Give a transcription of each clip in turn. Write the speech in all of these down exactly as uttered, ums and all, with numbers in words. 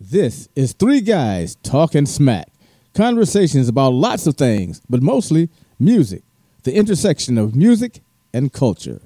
This is Three Guys Talking Smack. Conversations about lots of things, but mostly music. The intersection of music and culture.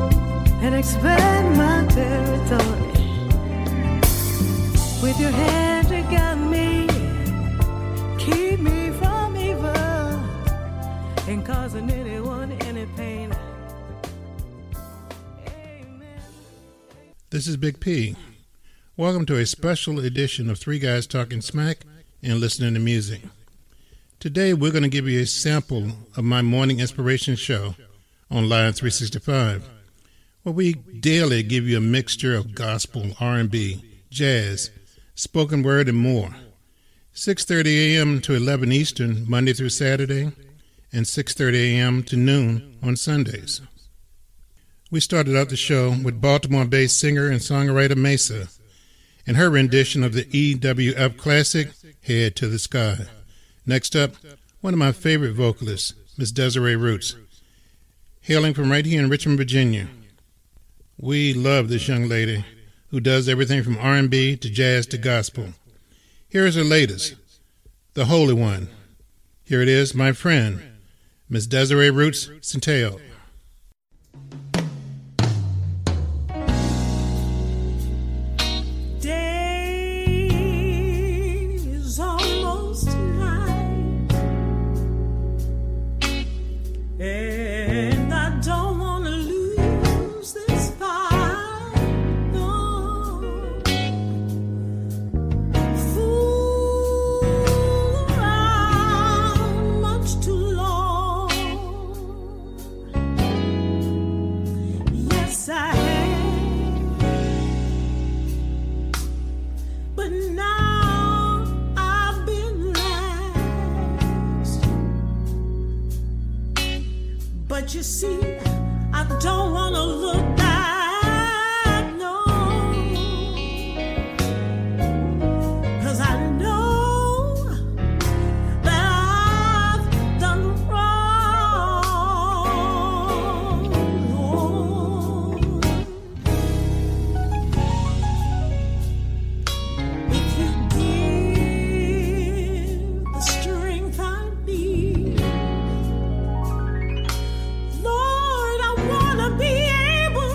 And expand my territory with your hand. ain't causing anyone any pain. Amen. This is Big P. Welcome to a special edition of Three Guys Talking Smack and Listening to Music. Today we're going to give you a sample of my morning inspiration show on Live three sixty-five, where we daily give you a mixture of gospel, R and B, jazz, spoken word, and more. six thirty a.m. to eleven Eastern, Monday through Saturday, and six thirty a.m. to noon on Sundays. We started out the show with Baltimore-based singer and songwriter Mesa and her rendition of the E W F classic, Head to the Sky. Next up, one of my favorite vocalists, Miss Desiree Roots, hailing from right here in Richmond, Virginia. We love this young lady who does everything from R and B to jazz to gospel. Here is her latest, The Holy One. Here it is, my friend, Miss Desiree Roots Centeo. But you see, I don't want to look back, no, 'cause I know that I've done wrong. If you give the strength I need, Lord, I wanna be able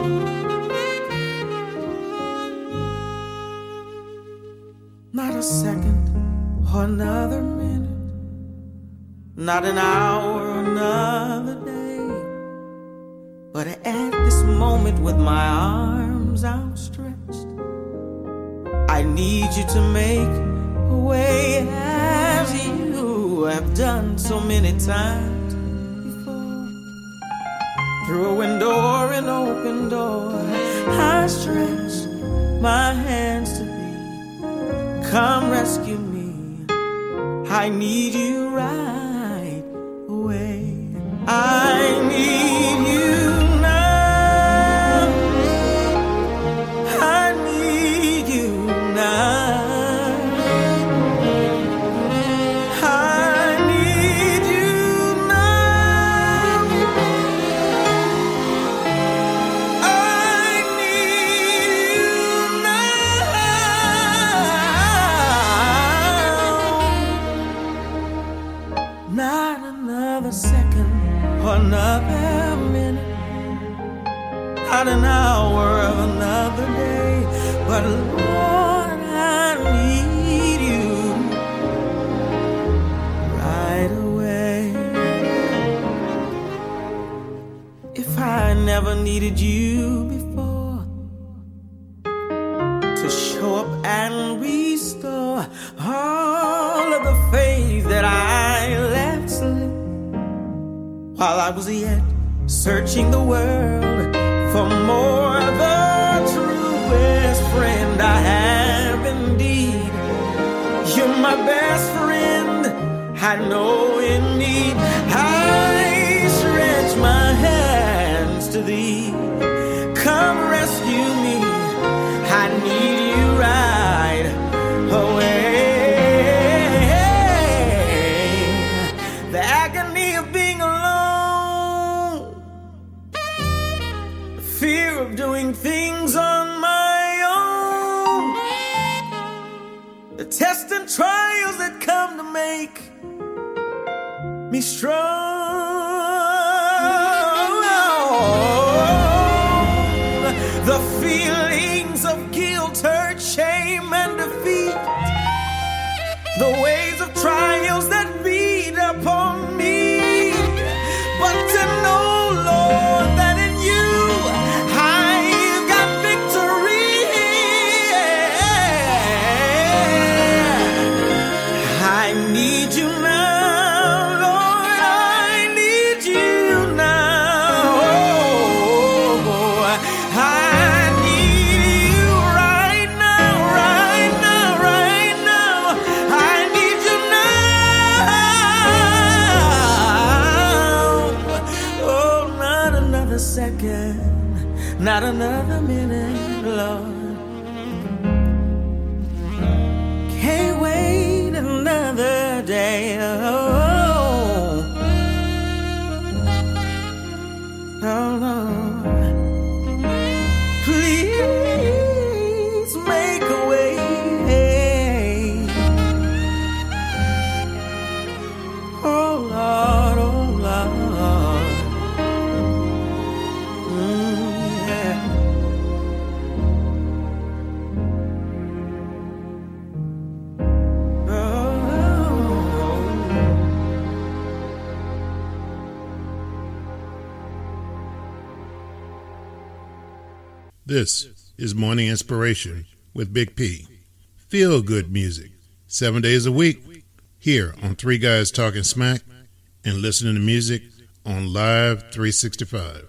Not a second or another minute, not an hour or another day, but at this moment with my arms outstretched, I need you to make a way as you have done so many times before. Through a window or an open door, I stretch my hands to thee. Come rescue me, I need you right away. I need you now, I need you now, I need you now, I need you now. Not another second or another minute, not an hour of another day, but Lord, I need you right away. If I never needed you before to show up and restore all of the faith that I let slip while I was yet searching the world for more, the truest friend I have indeed. You're my best friend, I know in need. I stretch my hands to thee. Come rescue me, I need you right away. The agony of being alone, the fear of doing things on my own, the tests and trials that come to make me strong, the feelings of guilt, hurt, shame, and defeat, the waves of trials that beat upon me, but to know, Lord, that in you I've got victory. I need you now, Lord, I need you now. Oh, I need you right now, right now, right now. I need you now. Oh, not another second, not another minute, Lord. Can't wait another day. Oh, oh Lord, please make a way. Oh Lord, oh Lord, mm, yeah. This is Morning Inspiration with Big P. Feel good music, seven days a week, here on Three Guys Talking Smack and listening to music on Live three sixty-five.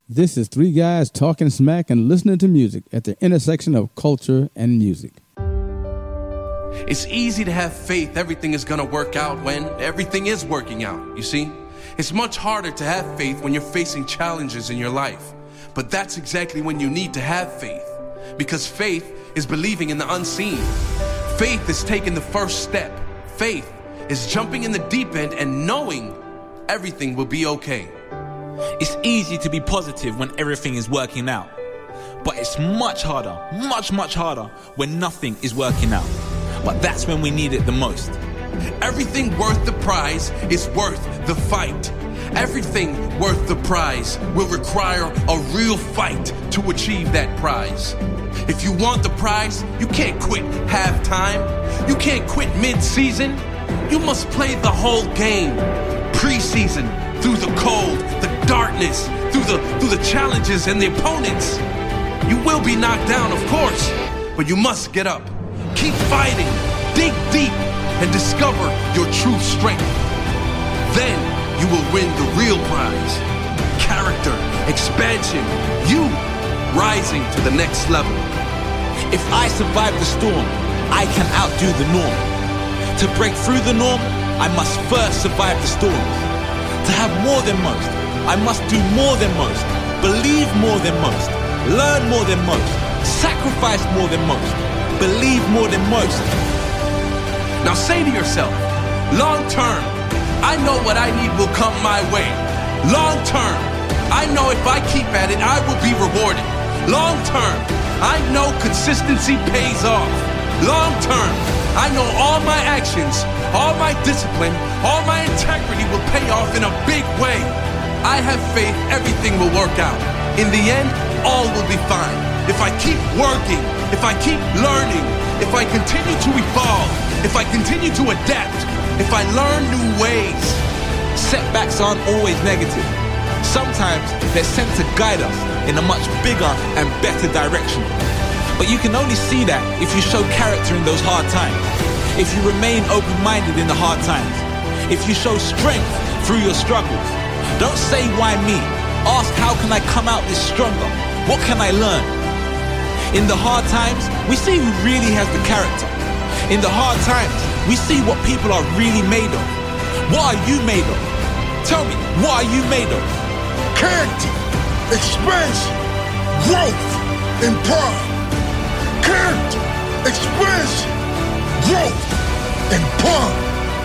This is Three Guys Talking Smack and Listening to Music at the intersection of culture and music. It's easy to have faith everything is going to work out when everything is working out, you see? It's much harder to have faith when you're facing challenges in your life. But that's exactly when you need to have faith. Because faith is believing in the unseen. Faith is taking the first step. Faith is jumping in the deep end and knowing everything will be okay. It's easy to be positive when everything is working out. But it's much harder, much, much harder when nothing is working out. But that's when we need it the most. Everything worth the prize is worth the fight. Everything worth the prize will require a real fight to achieve that prize. If you want the prize, you can't quit halftime. You can't quit mid-season. You must play the whole game. Preseason, through the cold, the darkness, through the through the challenges and the opponents. You will be knocked down, of course, but you must get up. Keep fighting, dig deep, and discover your true strength. Then you will win the real prize. Character, expansion, you rising to the next level. If I survive the storm, I can outdo the norm. To break through the norm, I must first survive the storms. To have more than most, I must do more than most, believe more than most, learn more than most, sacrifice more than most, believe more than most. Now say to yourself, long term, I know what I need will come my way. Long term, I know if I keep at it, I will be rewarded. Long term, I know consistency pays off. Long term, I know all my actions, all my discipline, all my integrity will pay off in a big way. I have faith everything will work out. In the end, all will be fine. If I keep working, if I keep learning, if I continue to evolve, if I continue to adapt, if I learn new ways. Setbacks aren't always negative. Sometimes they're sent to guide us in a much bigger and better direction. But you can only see that if you show character in those hard times. If you remain open-minded in the hard times. If you show strength through your struggles. Don't say, why me? Ask, how can I come out this stronger? What can I learn? In the hard times, we see who really has the character. In the hard times, we see what people are really made of. What are you made of? Tell me, what are you made of? Character, expansion, growth, and pride. Character, expansion, growth, and pride.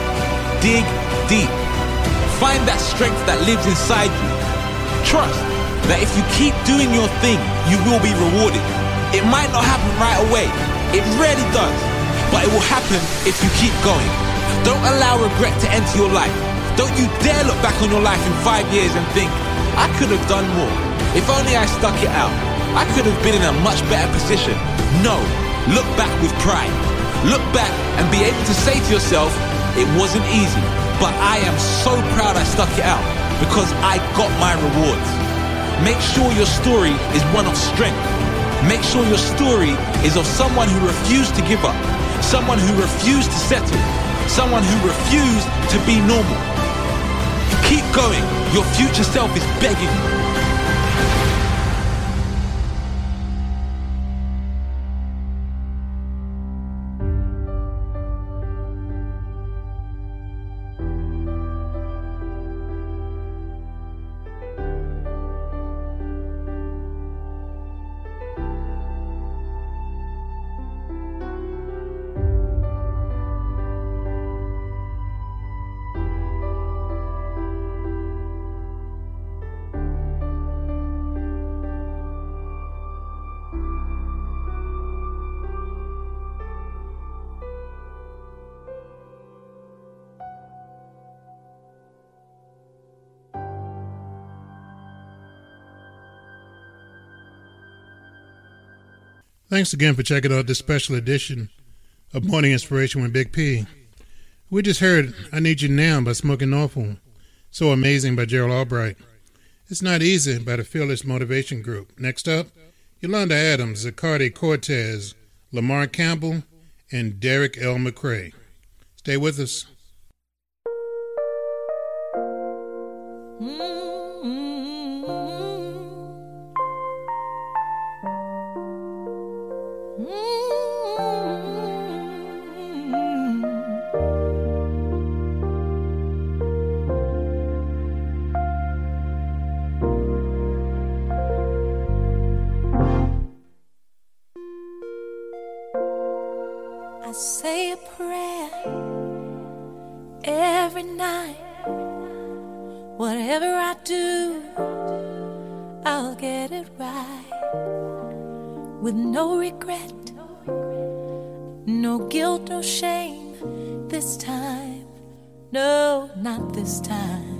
Dig deep. Find that strength that lives inside you. Trust that if you keep doing your thing, you will be rewarded. It might not happen right away. It rarely does. But it will happen if you keep going. Don't allow regret to enter your life. Don't you dare look back on your life in five years and think, I could have done more. If only I stuck it out. I could have been in a much better position. No, look back with pride. Look back and be able to say to yourself, it wasn't easy, but I am so proud I stuck it out because I got my rewards. Make sure your story is one of strength. Make sure your story is of someone who refused to give up, someone who refused to settle, someone who refused to be normal. Keep going. Your future self is begging you. Thanks again for checking out this special edition of Morning Inspiration with Big P. We just heard I Need You Now by Smoking Awful, So Amazing by Gerald Albright. It's Not Easy by the Fearless Motivation Group. Next up, Yolanda Adams, Zacardi Cortez, Lamar Campbell, and Derek L. McCrae. Stay with us. Mm-hmm. say a prayer every night. Whatever I do, I'll get it right. With no regret, no guilt, no shame this time. No, not this time.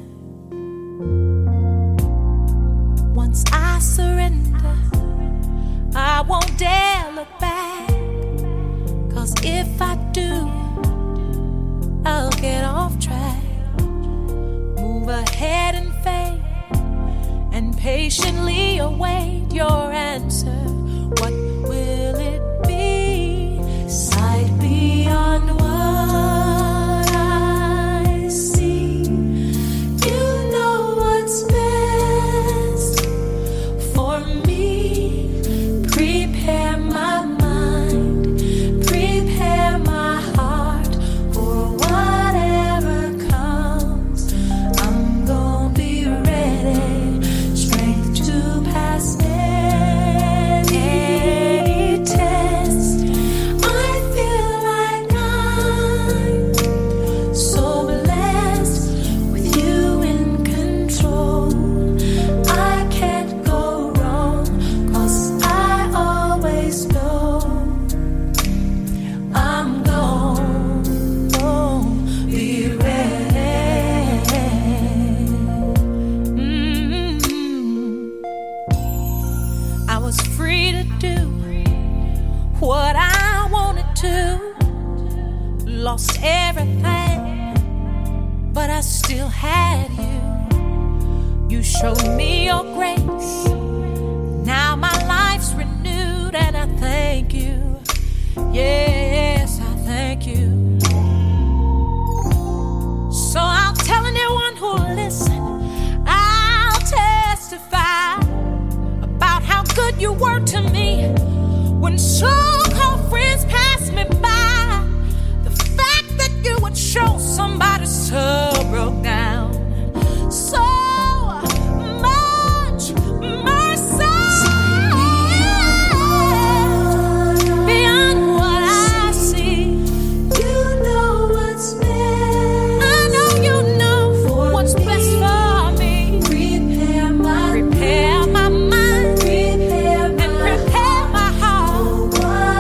Once I surrender, I won't dare look back. 'Cause if I do, I'll get off track. Move ahead in faith and patiently await your answer. What will it be? Sight beyond what I see. You know what's best for me. Prepare my mind, prepare my heart for whatever comes. I'm gonna be ready, strength to pass any test. I feel like I'm so blessed with you in control. I can't go wrong, 'cause I always know I'm gonna be ready. Mm. I was free to do what I wanted to. Lost everything, but I still had you. You showed me your grace. Now my life's renewed, and I thank you. Yes, I thank you. So I'll tell anyone who'll listen, I'll testify about how good you were to me when so-called friends passed me by. The fact that you would show somebody so broke down, so much mercy beyond what I see. You know what's best. I know you know what's best for me. Prepare my prepare my mind, prepare and prepare my heart.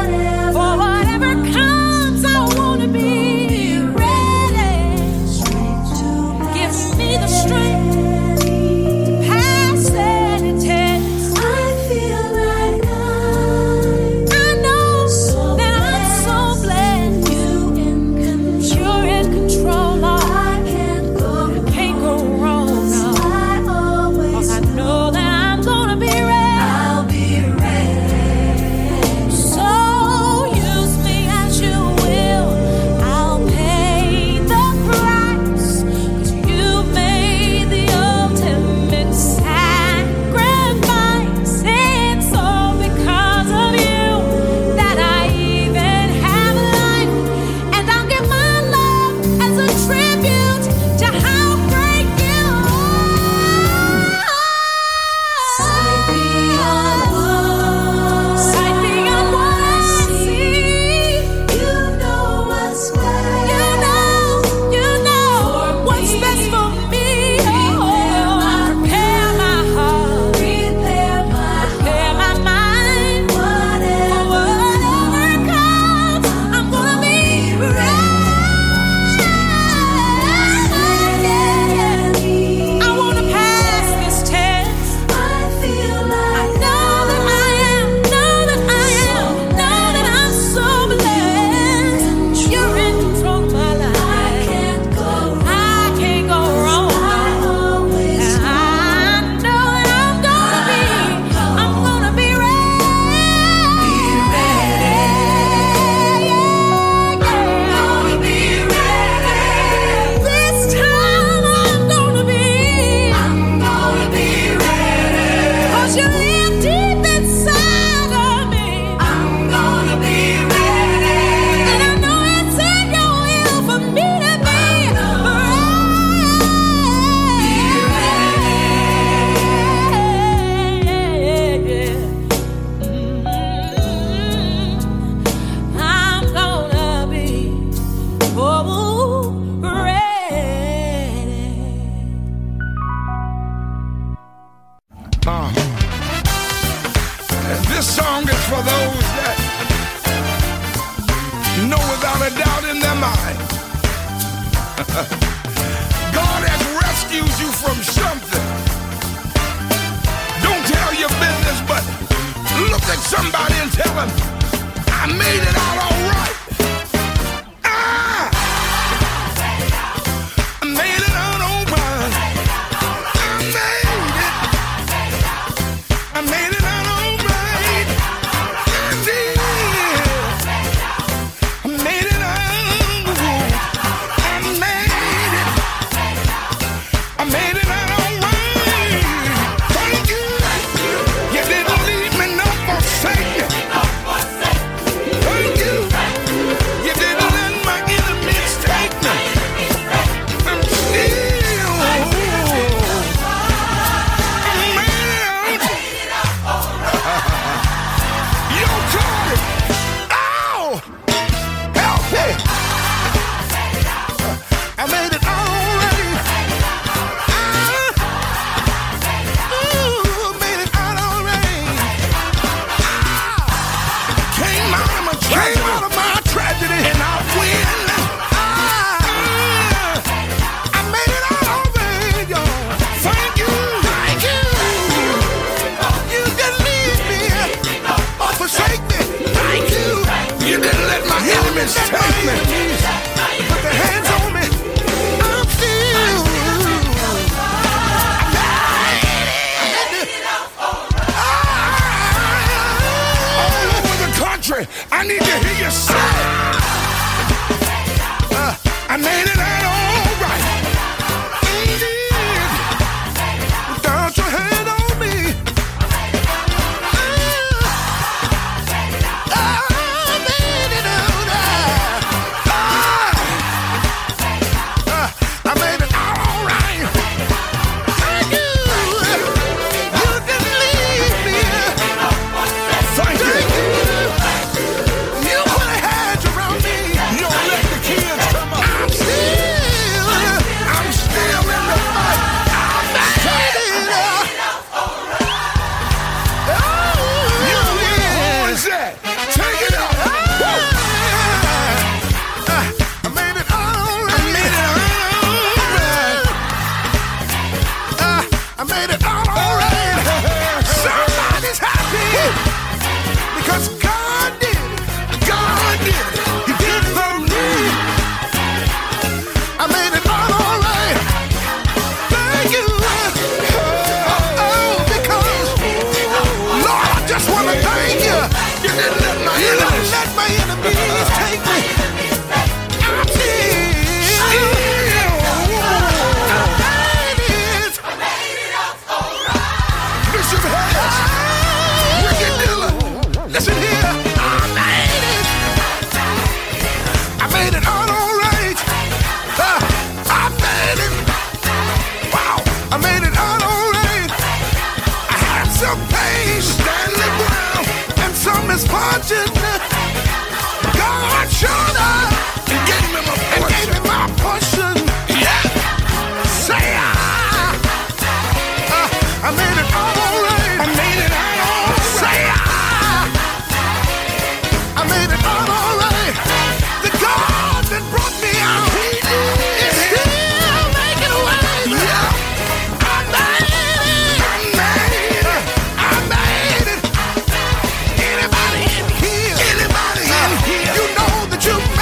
contact somebody and tell them I made it out all right. Ah! I made it out all right. I made it. I made it out all right. I did. I made it out. I made it. I made it out all right. Thank you. You didn't leave me no forsake me. Thank you. You didn't let my enemies take me. I'm still. I made it out. Yo, Carter. Ow! Help me. I made it already. Ah. Ooh, made it out already. Ah. Came out of my came out of my tragedy and I win. Ah. I made it out already, y'all. Thank you. Thank you. You didn't leave me or forsake me. Thank you. You didn't let my enemies take me. Put their hands on me. I'm still. I made it. Ah. All over the country, I need to hear you say, uh, I made it out all right. Indeed. Without your hand on me. Ah. I made it out. Ah. Ah. I made it out all right. Thank you. You didn't leave me. Thank you. You put a hedge around me. You don't let the kids come up. I'm still, I'm still in the fight. I made it out. Oh, you who is that? Take it out. I made it all right. I made it all right. I made it all right. Somebody's happy because God did it. God did it. He did it for me. I made it all right. Thank you. Oh, because Lord, I just want to thank you. You didn't let my enemies let my enemies take me. I'm still. I made it. Bishop Harris, Ricky Dillon, listen here. I made it. I made it all right. Uh, I made it. Wow, I made it all right. I had some pain, Stanley Brown, and some misfortune. God showed up and gave me my portion. And gave me my portion. Yeah. Say ah. Uh, I made it all right. I made it all right. Say ah. I made it all right. The God that brought me out is still making a way. Yeah. I made it. I made it. I made it. Anybody in here? Anybody in here? You know that you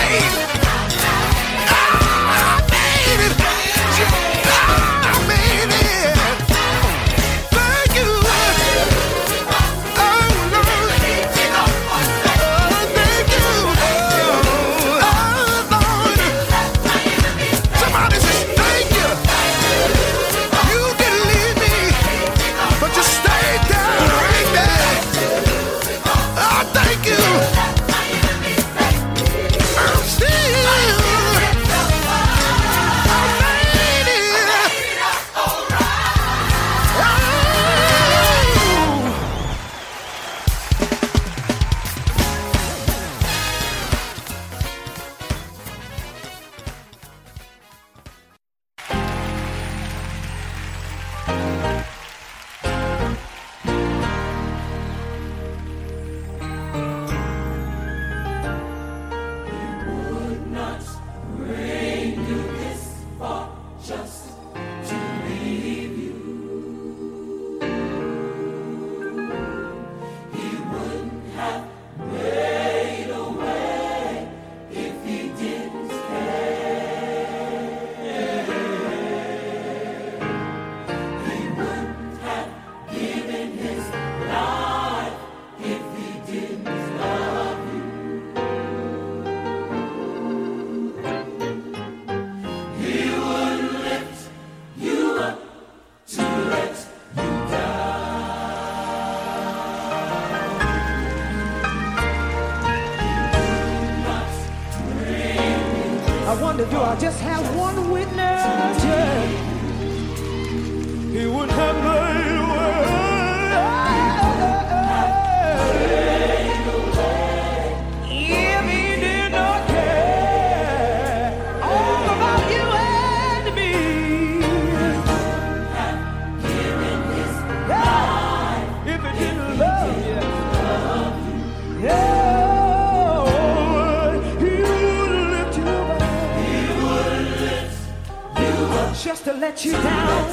have one witness, yeah. He would have made a way. If he did not care all about you and me. Yeah. If he didn't love you, yeah. Just to let you down.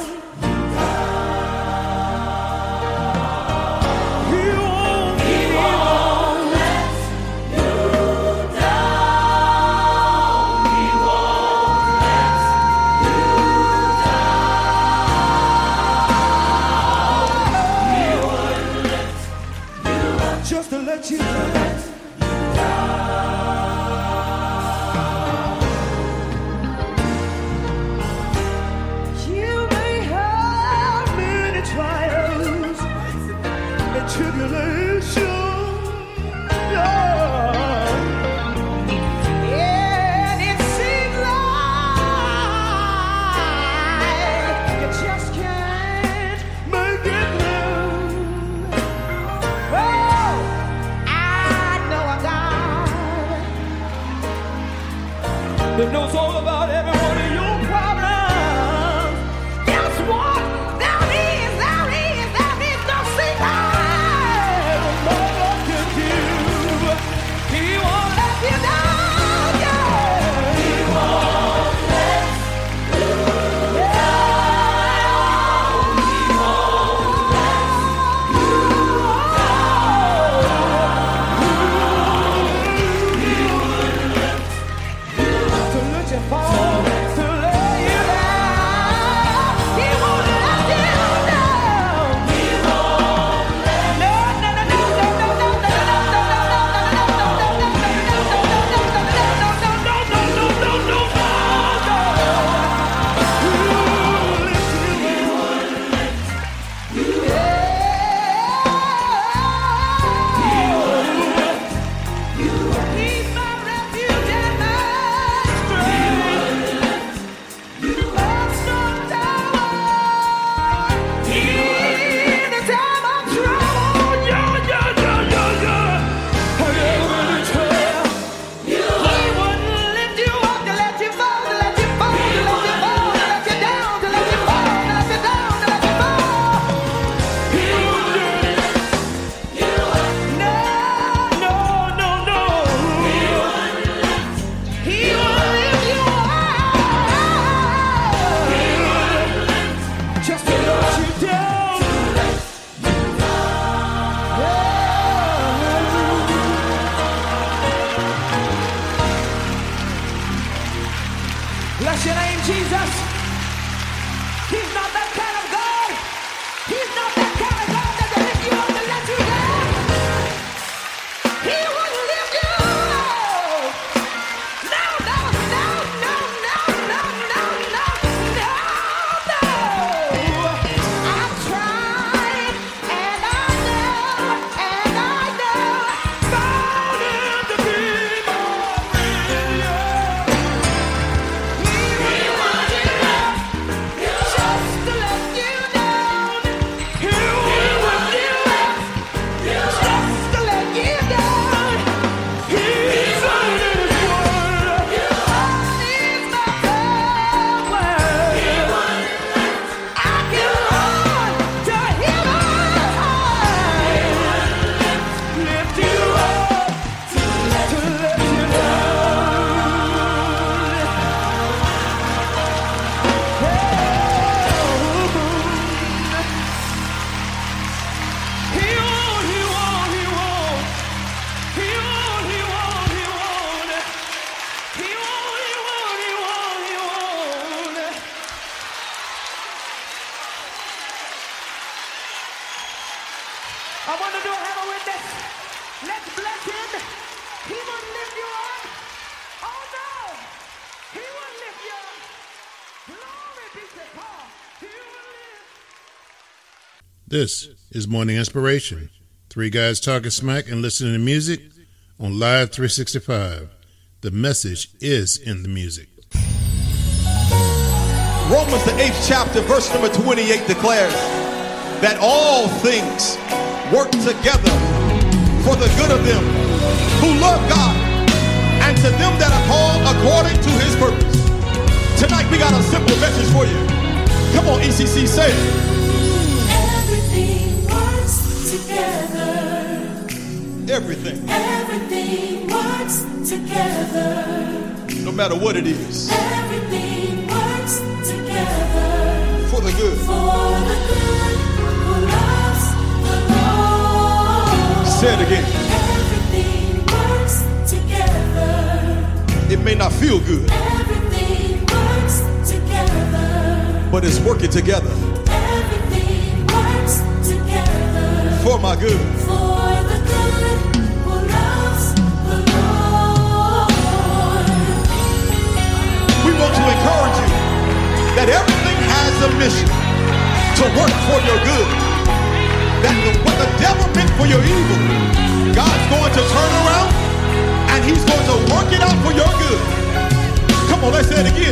He won't, he won't let you down. He won't let you down. He won't let you down. Just to let you down. Tribulation, yeah. And it seems like you just can't make it through. Oh, I know a God that knows all about every one of your problems. Guess what? There is, there is, there is no secret. Bless your name, Jesus. He's not that kind of God. He's not that kind of God that will lift you up and let you down. He wouldn't lift you up. No, no, no, no, no, no, no, no, no, no. I've tried, and I know, and I know, found him to be more real. I want to do have a witness. Let's bless him. He will lift you up. Oh no, he will lift you up. Glory be to God. He will lift. This is Morning Inspiration. Three guys talking smack and listening to music on Live three sixty-five. The message is in the music. Romans, the eighth chapter, verse number twenty-eight declares that all things work together for the good of them who love God and to them that are called according to his purpose. Tonight we got a simple message for you. Come on, E C C, say it. Everything works together. Everything. Everything works together. No matter what it is. Everything works together. For the good. For the good who loves the Lord. Say it again. Everything works together. It may not feel good. Everything works together. But it's working together. Everything works together. For my good. For the good who loves the Lord. We want to encourage you that everything has a mission to work for your good. That the, what the devil meant for your evil, God's going to turn around and he's going to work it out for your good. Come on, let's say it again.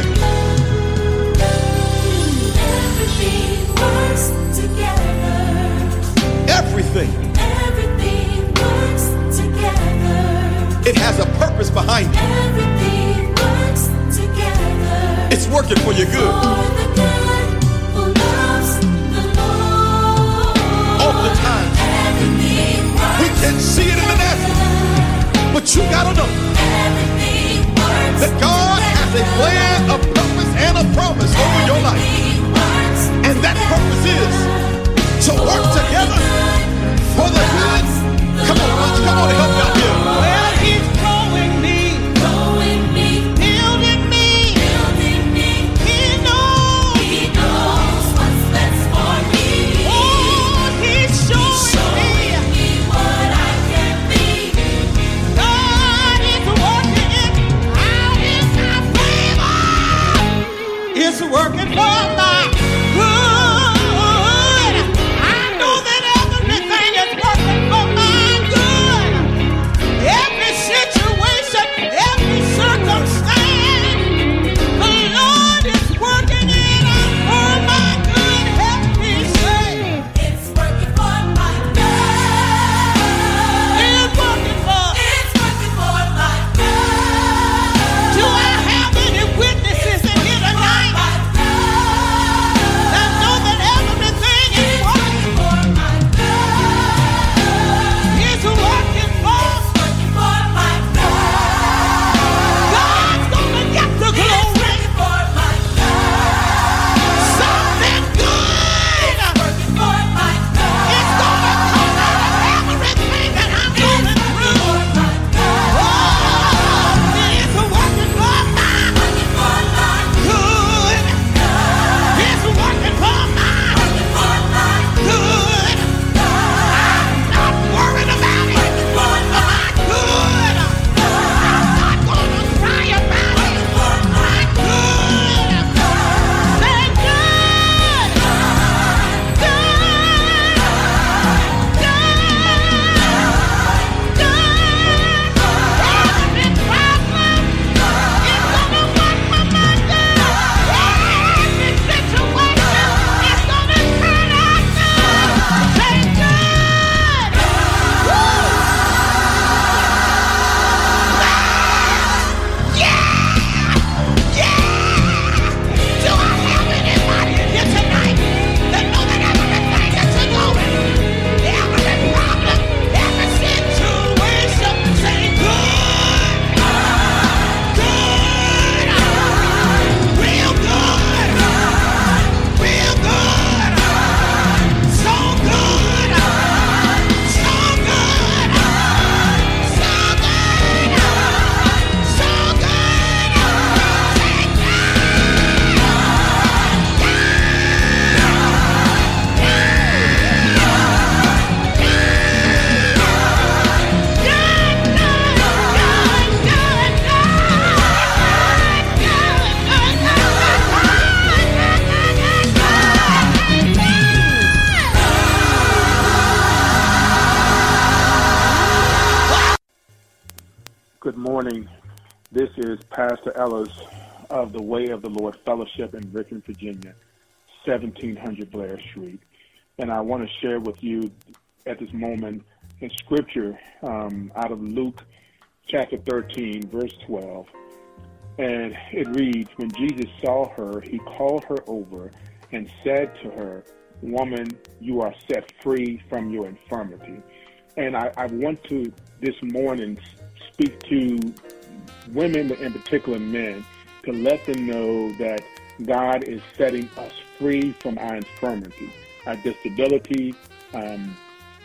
Everything works together. Everything. Everything works together. It has a purpose behind it. Everything works together. It's working for your good. For the good who loves the Lord. All the time. Everything works We can see it in the natural. But you gotta know Everything works that God has a plan, a purpose, and a promise over your life. And that purpose is to work together for the good. Come on, Bunch, come on and help me out here. Well, he's growing me, growing me, building me, building me. he knows. He knows what's best for me. Oh, he's showing Showing me me what I can be. God is working it out in my favor. It's working for my good. I know that everything is working for my good. Every situation, every circumstance, the Lord is working it out for my good. Help me say, It's working for my good. it's working for. It's working for my good. Do I have any witnesses in here tonight My good. that know that everything is It's working? working for my good. It's working for. Working for my good. God's gonna get the It's glory. working for my good. Something good. Working for my good. It's gonna come out of everything that I'm going It's working through. for my good. Oh, it's working for my Working for my good. good. It's working for my Working for my good. I'm not worried about it. Working for my Good. I'm not gonna cry about it. for my Good. Say good. Good. Good. Good. Every problem is gonna work for my good. Every situation is gonna turn out good. Say good. Woo. Yeah! Yeah! Do I have anybody in here tonight that know that everything that you're going, every problem, every situation, say good, good, real good, real good, so good, so good, so good, so good, say Good morning. This is Pastor Ellis of the Way of the Lord Fellowship in Richmond, Virginia, seventeen hundred Blair Street. And I want to share with you at this moment in Scripture um, out of Luke chapter thirteen, verse twelve. And it reads, when Jesus saw her, he called her over and said to her, woman, you are set free from your infirmity. And I, I want to this morning speak to women, in particular men, to let them know that God is setting us free from our infirmity, our disability, um,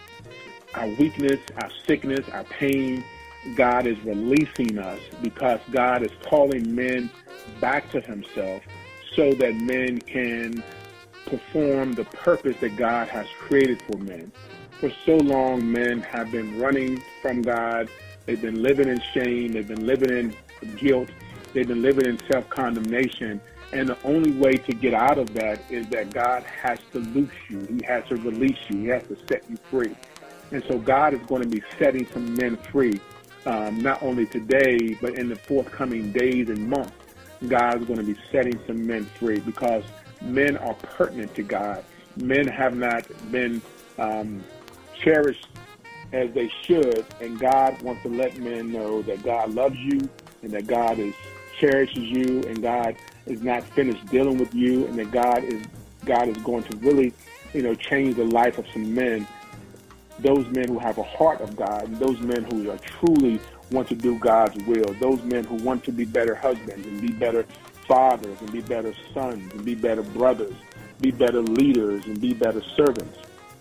our weakness, our sickness, our pain. God is releasing us because God is calling men back to himself so that men can perform the purpose that God has created for men. For so long, men have been running from God. They've been living in shame. They've been living in guilt. They've been living in self-condemnation. And the only way to get out of that is that God has to loose you. He has to release you. He has to set you free. And so God is going to be setting some men free. Um, not only today, but in the forthcoming days and months, God is going to be setting some men free because men are pertinent to God. Men have not been um, cherished as they should, and God wants to let men know that God loves you and that God is cherishes you and God is not finished dealing with you and that God is God is going to really, you know, change the life of some men. Those men who have a heart of God, and those men who are truly want to do God's will, those men who want to be better husbands and be better fathers and be better sons and be better brothers, be better leaders and be better servants.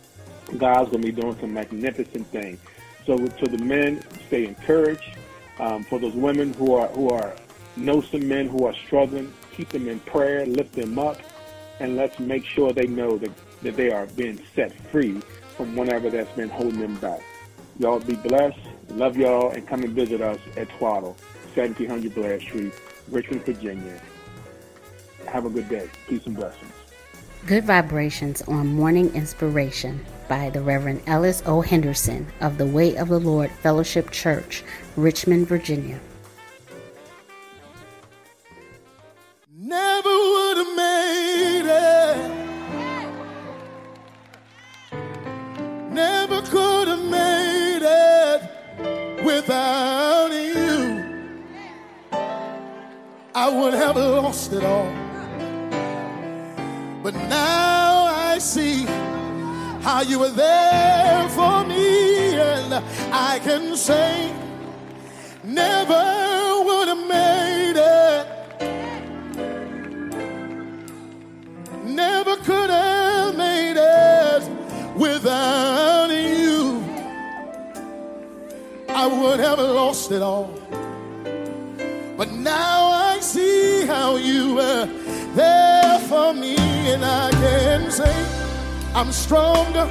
God's going to be doing some magnificent things. So to the men, stay encouraged. Um, for those women who are who are know some men who are struggling, keep them in prayer, lift them up, and let's make sure they know that, that they are being set free from whatever that's been holding them back. Y'all be blessed. Love y'all, and come and visit us at Twaddle, seventeen hundred Blair Street, Richmond, Virginia. Have a good day. Peace and blessings. Good Vibrations on Morning Inspiration by the Reverend Ellis O. Henderson of the Way of the Lord Fellowship Church, Richmond, Virginia. Never would have made it. Never could have made it without you. I would have lost it all. But now I see how you were there for me, and I can say, never would have made it. Never could have made it without you. I would have lost it all. But now I see how you were there for me, and I can say I'm stronger,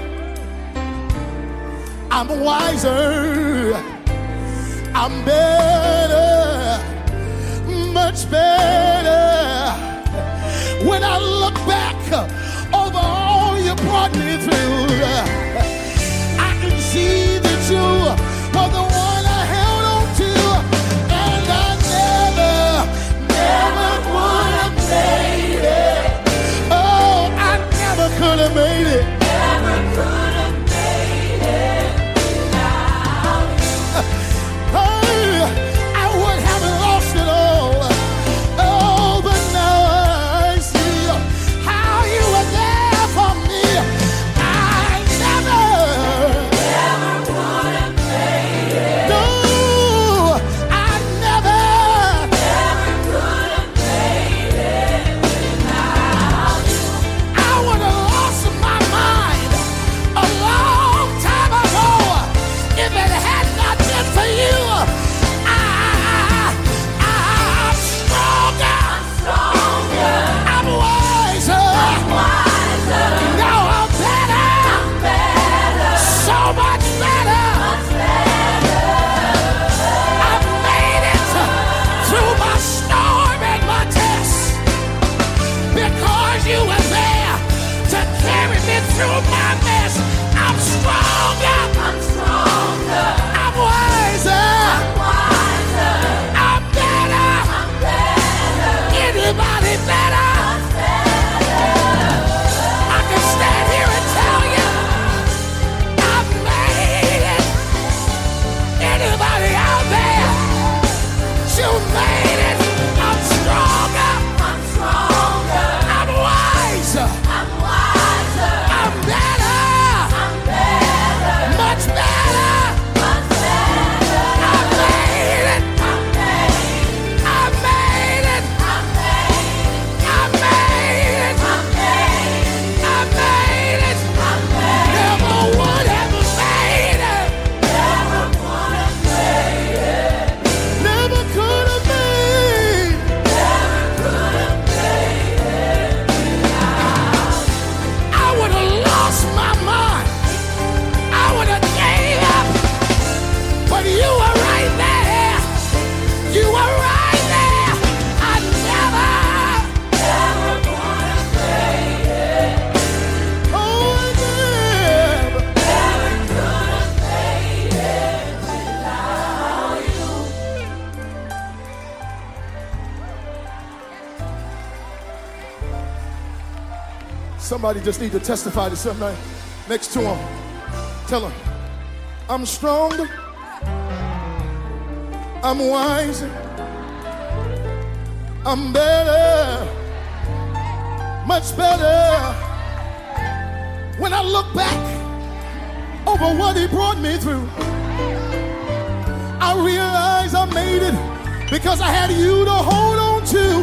I'm wiser, I'm better, much better. When I look back over all you brought me through, I can see that you were the one I held on to, and I never, never would have made it. Oh, I never could have made it. Never could have made it without you. Oh, I would have lost it all. Oh, but now I see how you were there for me. I never, never would have made it. No, I never, never could have made it without you. I would have lost my mind a long time ago if it had not been for you. I, I'm stronger, I'm stronger, I'm wiser, I'm wiser. Now I'm better, I'm better, so much better, much better. I've made it through my storm and my test because you were there to carry me through my mess. I'm stronger, I'm stronger, I'm wiser, I'm wiser, I'm better, I'm better. In Somebody just need to testify to somebody next to him. Tell him, I'm stronger, I'm wiser, I'm better, much better. When I look back over what he brought me through, I realize I made it because I had you to hold on to.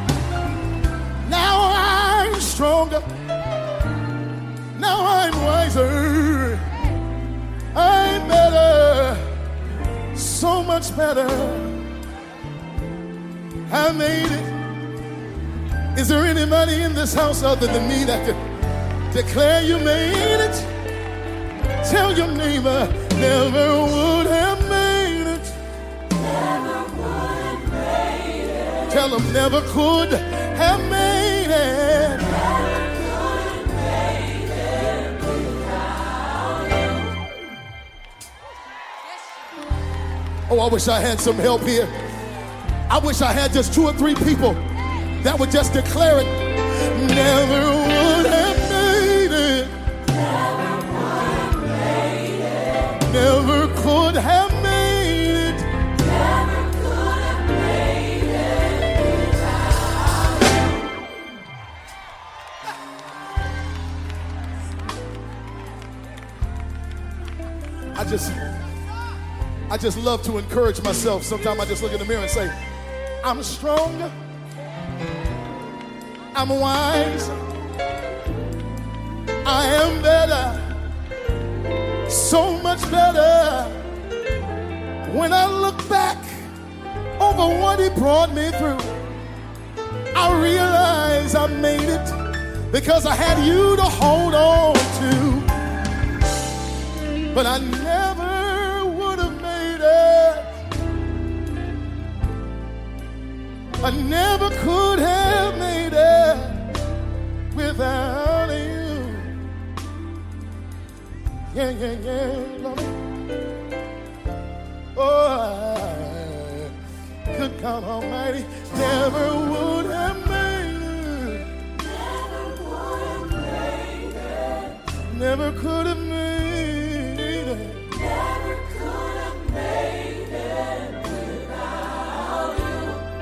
Now I'm stronger, now I'm wiser, I'm better, so much better. I made it. Is there anybody in this house other than me that could declare you made it? Tell your neighbor, never would have made it. Never would have made it. Tell them, never could have made it. Never could have made it without you. Oh, I wish I had some help here. I wish I had just two or three people that would just declare it. Never would have made it. Never would have made it. Never could have made it. Never could have made it without you. I just, I just love to encourage myself. Sometimes I just look in the mirror and say, I'm stronger, I'm wise, I am better, so much better. When I look back over what he brought me through, I realize I made it because I had you to hold on to. But I never would have made it. I never could have made it without you. Yeah, yeah, yeah, Lord. Oh, I, good God Almighty, never would have made it. Never would have made it. Never could have made it. Never could have made it without you.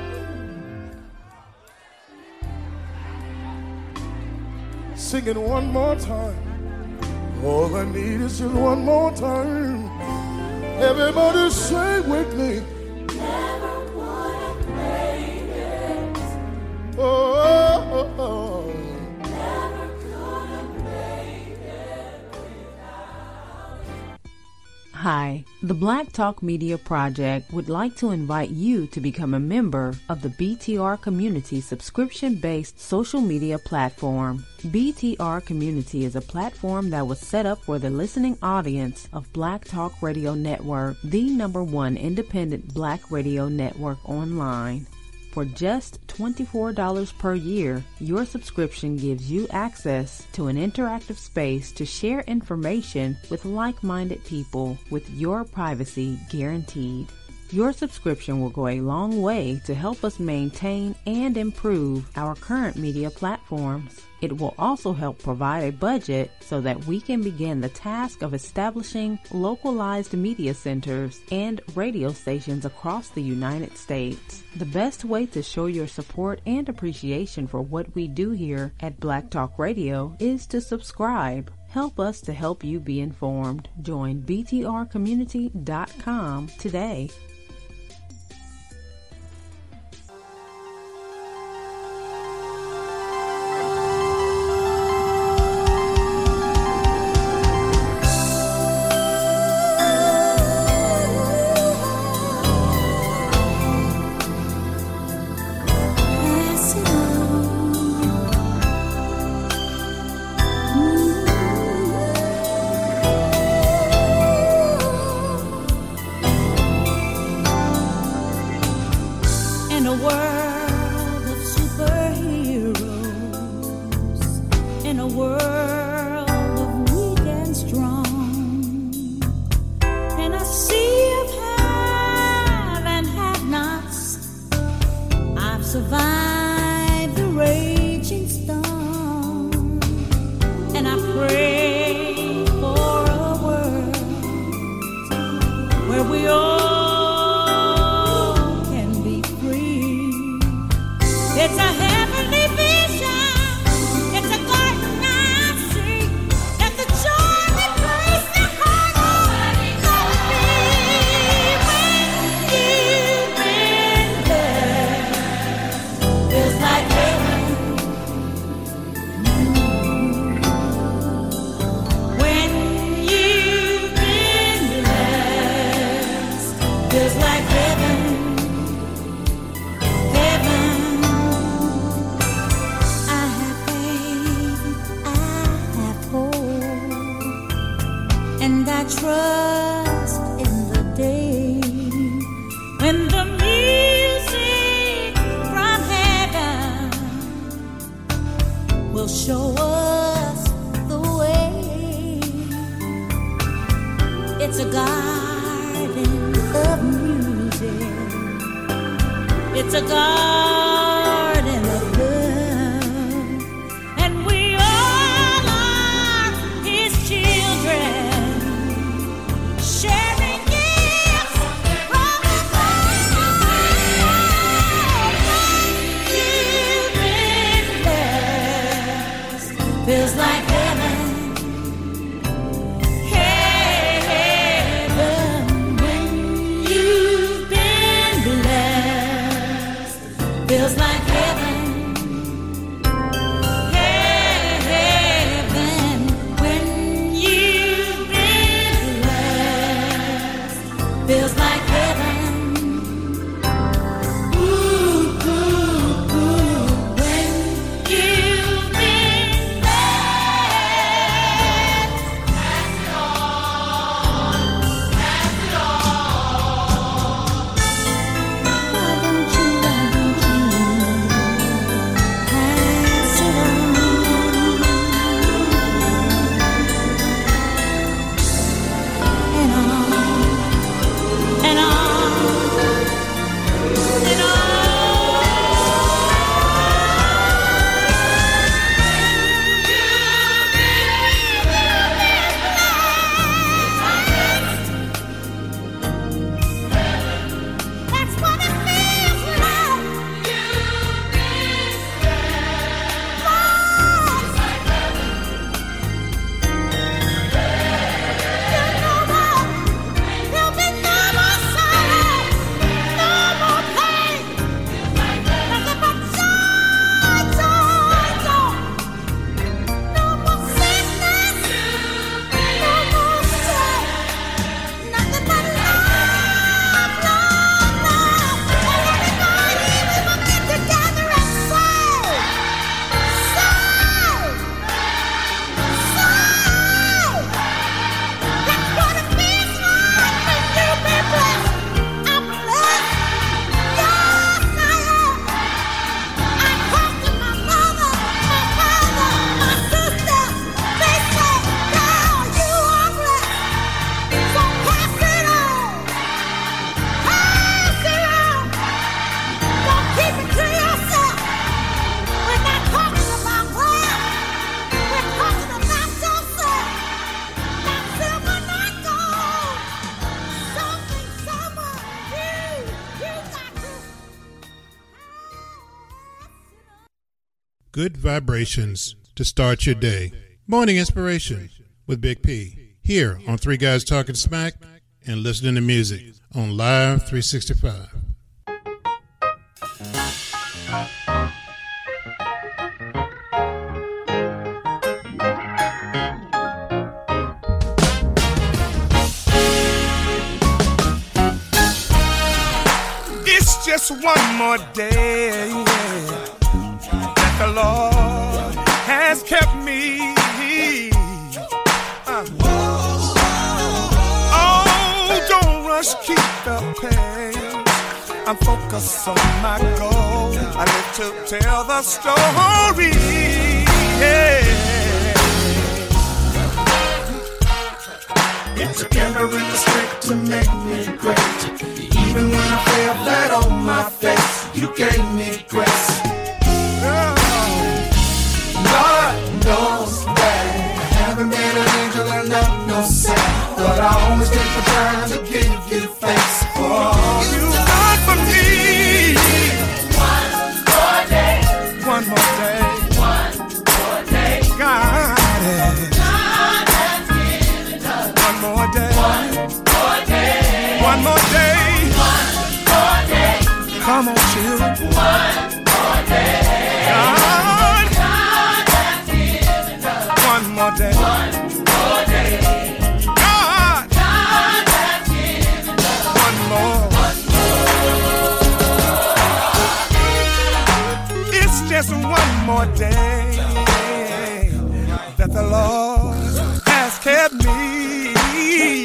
Sing it one more time. All I need is just one more time. Everybody say with me. Never would have made it. Oh, oh, oh. Never could have made it without you. Hi, the Black Talk Media Project would like to invite you to become a member of the B T R Community subscription-based social media platform. B T R Community is a platform that was set up for the listening audience of Black Talk Radio Network, the number one independent black radio network online. For just twenty-four dollars per year, your subscription gives you access to an interactive space to share information with like-minded people with your privacy guaranteed. Your subscription will go a long way to help us maintain and improve our current media platforms. It will also help provide a budget so that we can begin the task of establishing localized media centers and radio stations across the United States. The best way to show your support and appreciation for what we do here at Black Talk Radio is to subscribe. Help us to help you be informed. Join B T R community dot com today. I trust in the day when the music from heaven will show us the way. It's a garden of music. It's a garden of love, and we all are His children, sharing gifts from above. You've been blessed, feels like heaven. Heaven, when you've been blessed, feels like heaven. Heaven, when you've been blessed, feels like heaven. Ooh, ooh, ooh, when you've been blessed. Pass it on, pass it on. Why don't you, why don't you pass it on? And on, and on, and on. That's what it feels like. There'll be no more sorrow, no more pain, nothing but joy, joy, joy. No more sickness, no more strife, nothing but love, love, love. And everybody, we will get together and say, say, say. That's what it feels like when you've been blessed. I'm blessed. Yes, I am. I talk to my mother, my father, my sisters. They say, girl, you are blessed. So pass it on. Pass it on. Don't keep it to yourself. We're not talking about wealth. We're talking about yourself. Not silver, not gold. Something, someone, you, you got to. Good vibrations to start your day. Morning Inspiration with Big P. Here on Three Guys Talking Smack and Listening to Music on Live three sixty-five. It's just one more day that the Lord has kept me. Uh, oh, don't rush, keep the pace. I'm focused on my goal. I live to tell the story. Yeah. It took every mistake to make me great. Even when I fell flat on my face, you gave me grace. Oh, Lord knows that I haven't been an angel and not no saint, but I always take the time to give you thanks for all you've done for me. One more day, one more day, one more day, God, God has given us one more day, one more day, one more day. Come on, children. One more day. God, God has given us one more day. One more day. God, God has given us one more. One more. It's just one more day that the Lord has kept me.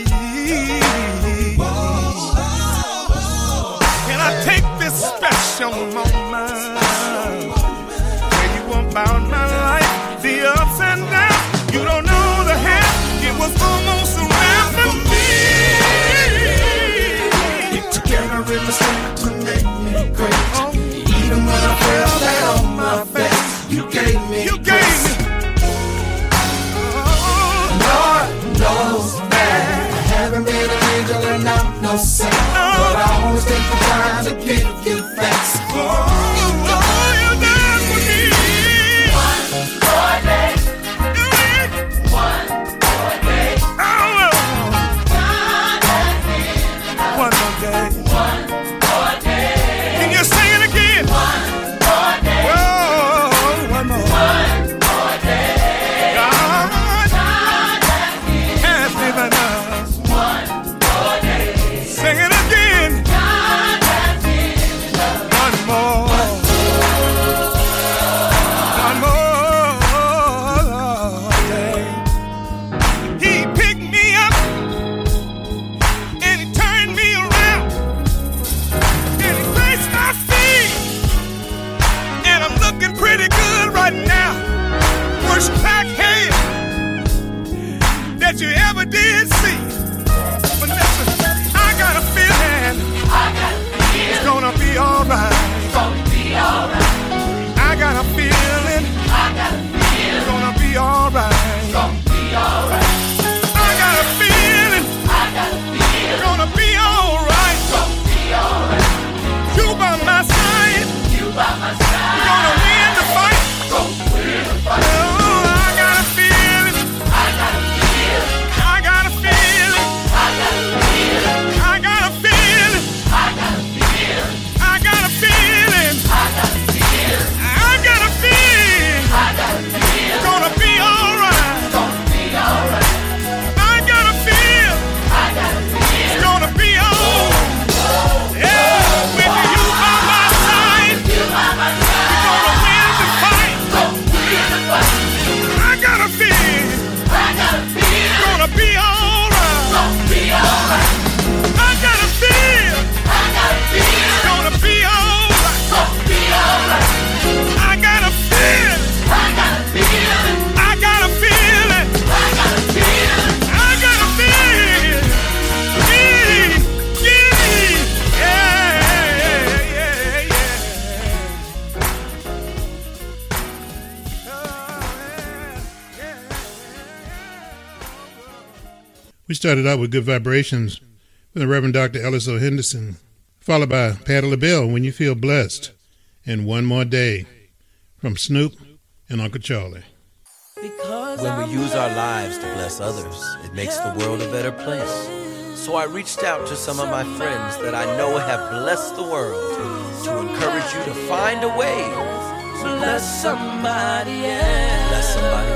strength to make me great. Even when I fell down on my face, you gave me. You gave me. Lord knows that I haven't been an angel and I'm no saint, but I always take the time to give you thanks. Oh. You ever did see. But listen, I got a feeling, I got a feeling it's gonna be alright. It's gonna be alright. I got a feeling, I got a feeling it's gonna be alright. It's gonna be alright. I got a feeling, I got a feeling it's gonna be alright. It's gonna be alright. You by my side, you by my side. You're gonna win the fight. Gonna win the fight. Oh, I got a feeling, I got a feeling. I got a feeling. I got a feeling. I got a feeling. I got a feeling. I got a feeling. I got a feeling. I got a feeling. I got a feeling. It's gonna be alright. It's gonna be alright. I got a feel. I got a feel. It's gonna be alright. Yeah, with you by my side. You by my side. We're gonna win the fight. Gonna win the fight. I got a feeling. I got a feeling. Gonna be alright. Gonna be alright. I got a feel. I got a feel. It's gonna be alright. Gonna be alright. I got a feel. I got a feeling. I got a feeling. I got a feeling. I got a feeling. Yeah, yeah, yeah, yeah. We started out with Good Vibrations from the Reverend Doctor Ellis O. Henderson, followed by Patti LaBelle, When You Feel Blessed, and One More Day from Snoop and Uncle Charlie. When we use our lives to bless others, it makes the world a better place. So I reached out to some of my friends that I know have blessed the world to encourage you to find a way to bless somebody else. Bless somebody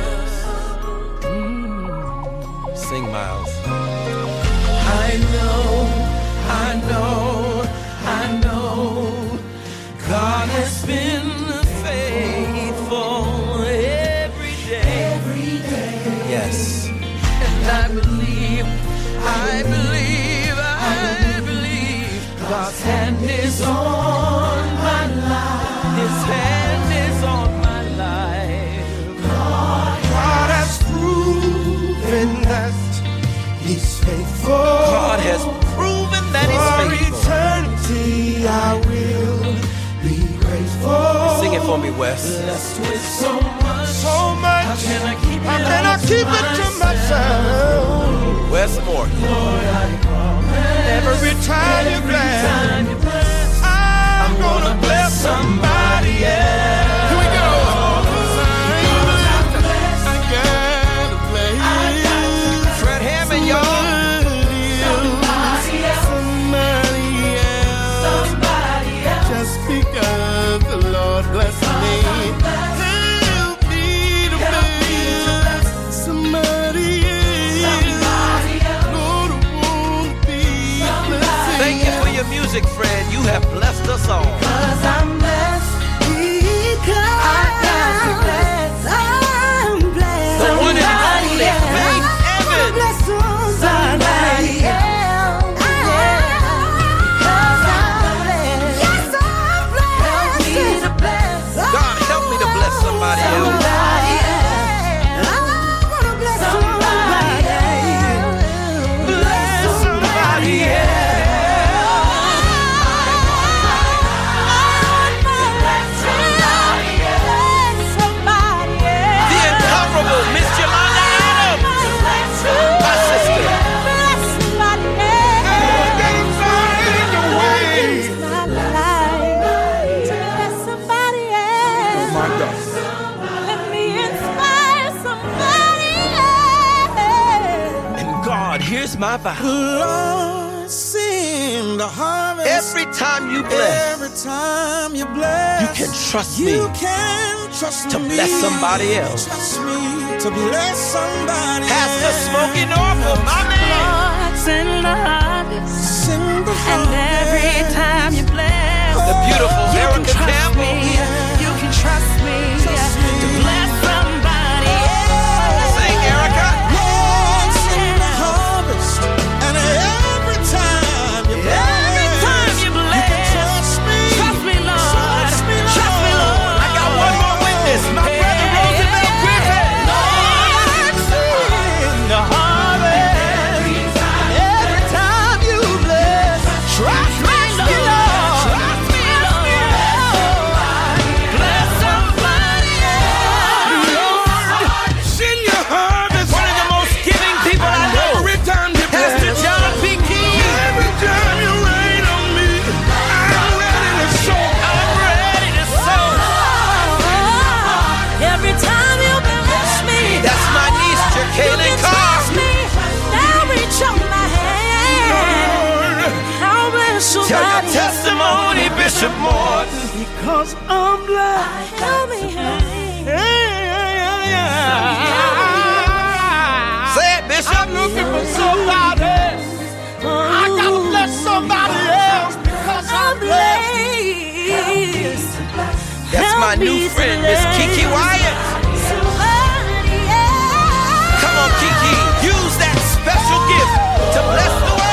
else. Sing, Miles. I know, I know, I know God has been faithful every day. Every day. Yes. And I believe, I believe, I believe God's hand is on my life. His hand is on my life. God, God has proven that He's faithful. God has proven that He's faithful. For eternity I will be grateful. Sing it for me, Wes. Blessed with so much, so much. How can I keep it, How can I keep it to myself? Wes more. Lord, I promise. Every time you bless, I'm gonna bless somebody else. Here we go. Bless me. Help me to bless somebody else. Lord, I wanna be blessed. Thank you for your music, friend. You have blessed us all. Cause I'm blessed. Because I got to bless. I'm blessed. The one and only Faith Evans. Bless somebody else. God, help me to bless somebody else. Somebody else. I wanna bless somebody else. Bless somebody else. Here's my vow. Lord, send the harvest. Every time you bless, every time you bless, you can trust me. You can trust to me bless somebody else. Trust me to bless somebody Pastor else. Smokey Norfolk, my man. Lord, send the harvest. Send the harvest. And every time you bless, the beautiful you Erica can trust Campbell. Me. You can trust me, trust me to bless somebody else. Sing, Erica. Lord, send the harvest. And every time you bless, every time you bless, you can trust me. Trust me, Lord. Trust me, Lord. Trust me, Lord. I got one more witness. My hey, brother Roosevelt Griffin. Lord, send the harvest. Every time, every time you bless, trust me, Lord. Trust me, Lord. Bless somebody else. Lord, send your harvest. One of the most giving people I know. Every time you bless. Pastor John P. King. Every time you rain on me, I'm ready to sow. I'm ready to sow. Every time you bless me, that's my niece, Jacqueline Carr. Now reach on my hand. I'll bless somebody. Tell your testimony, Bishop Morton. Because I'm blessed. Help me, help me. Yeah, yeah, yeah. Say it, Bishop. I'm looking for somebody. I gotta bless somebody else because I'm blessed. That's my new friend, Miss Kiki Wyatt. Come on, Kiki. Use that special gift to bless the world.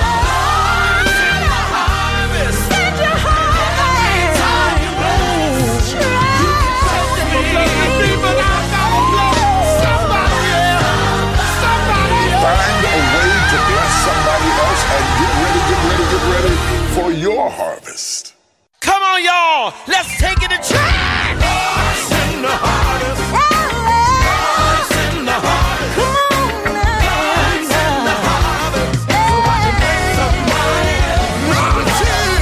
Find a way to bless somebody else and get ready, get ready, get ready for your harvest. Come on, y'all. Let's take it to church. Send the harvest. Send the harvest. Come on now. Send the harvest. So I can bless somebody else.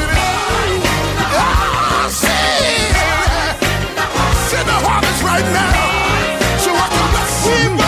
Send the harvest right now. So I can bless somebody.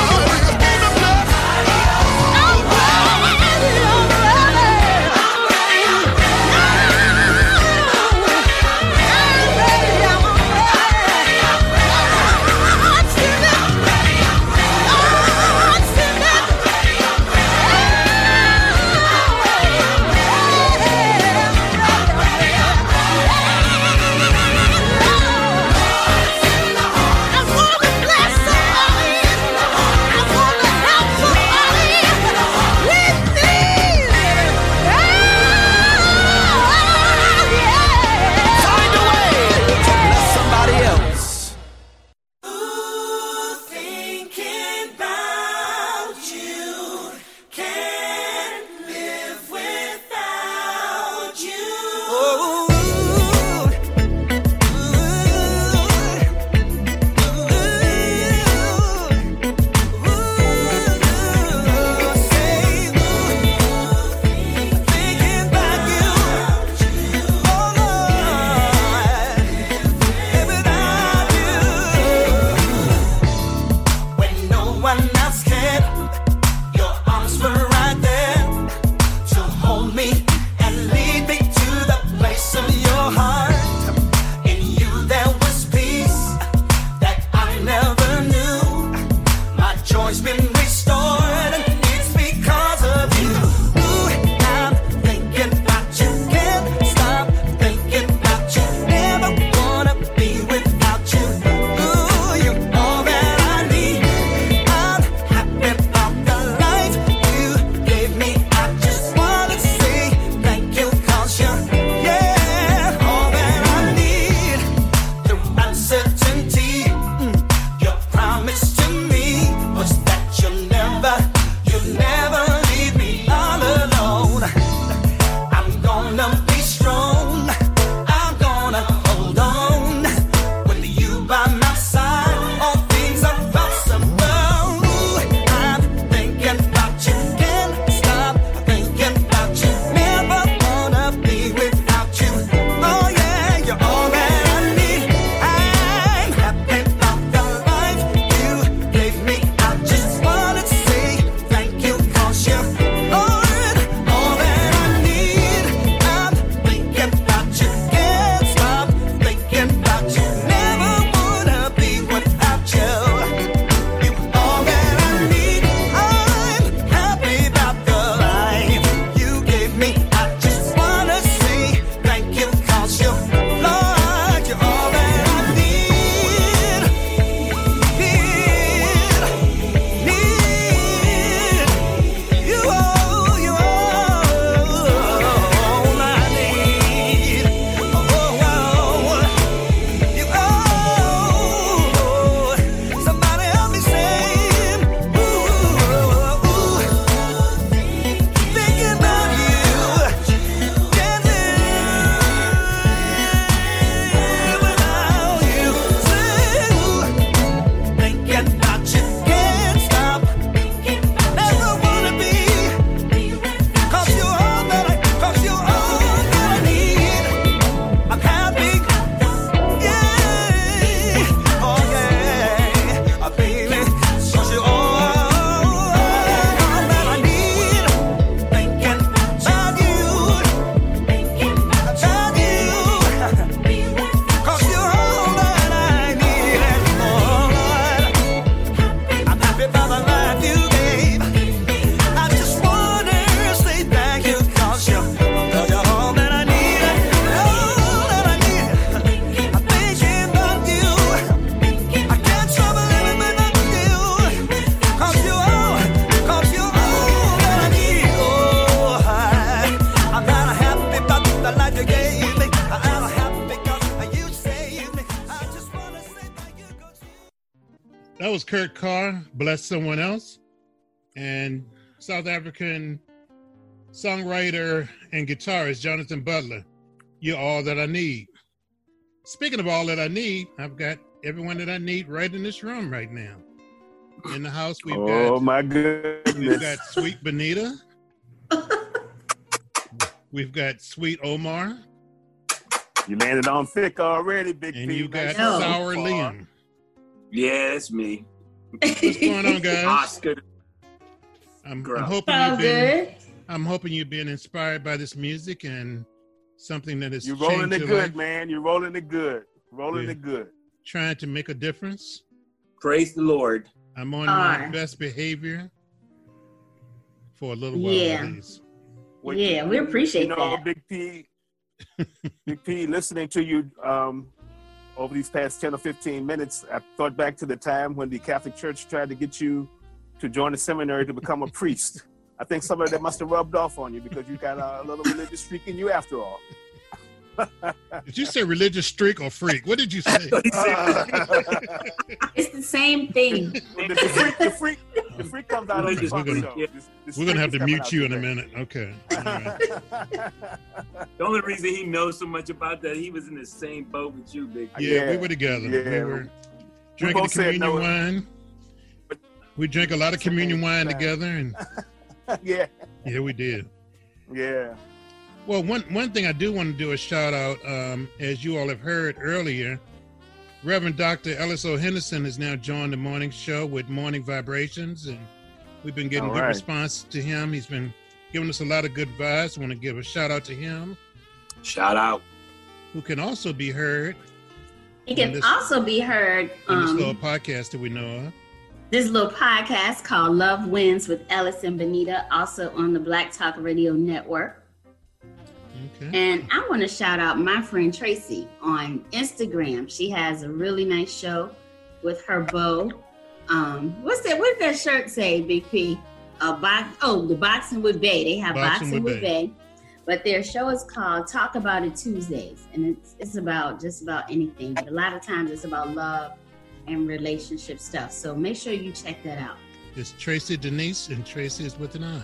was Kurt Carr, Bless Someone Else, and South African songwriter and guitarist Jonathan Butler, You're All That I Need. Speaking of all that I need, I've got everyone that I need right in this room right now. In the house, we've oh, got oh my goodness, we've got Sweet Benita, we've got Sweet Omar. You landed on thick already, Big and P. you got nice Sour Liam. Yeah, it's me. What's going on, guys? Oscar. I'm, Girl. I'm hoping So you've been. good. I'm hoping you've been inspired by this music and something that is. You're rolling changed it your good, life. man. You're rolling it good. Rolling Yeah. it good. Trying to make a difference. Praise the Lord. I'm on Ah. my best behavior for a little while. Yeah. at least. Well, Yeah, we appreciate you know, that. Big P, Big P, listening to you um, over these past ten or fifteen minutes, I thought back to the time when the Catholic Church tried to get you to join the seminary to become a priest. I think some of that must have rubbed off on you because you got a little religious streak in you after all. Did you say religious streak or freak? What did you say? It's the same thing. the, freak, the, freak, the freak comes out on the We're funk gonna, show. This- this we're gonna have to freak is mute coming you out in a today. minute. Okay. All right. The only reason he knows so much about that, he was in the same boat with you, Big. Yeah, we were together. yeah. We were We drinking the both said communion no. wine. We drank a lot of communion wine together, and yeah, yeah, we did. yeah. Well, one one thing I do want to do a shout out, um, as you all have heard earlier, Reverend Doctor Ellis O. Henderson has now joined the morning show with Morning Vibrations, and we've been getting All good right. response to him. He's been giving us a lot of good advice. I want to give a shout out to him. Shout out. Who can also be heard It can on this, also be heard on this um, little podcast that we know of. this little podcast called Love Wins with Ellis and Benita, also on the Black Talk Radio Network. Okay. And I want to shout out my friend Tracy on Instagram. She has a really nice show with her beau. Um, what's that? What's that shirt say, Big P? Uh, box. Oh, the Boxing with Bay. They have Boxing Boxing, with with Bay. Bay. But their show is called Talk About It Tuesdays, and it's it's about just about anything. But a lot of times it's about love and relationship stuff. So make sure you check that out. It's Tracy Denise, and Tracy is with an I.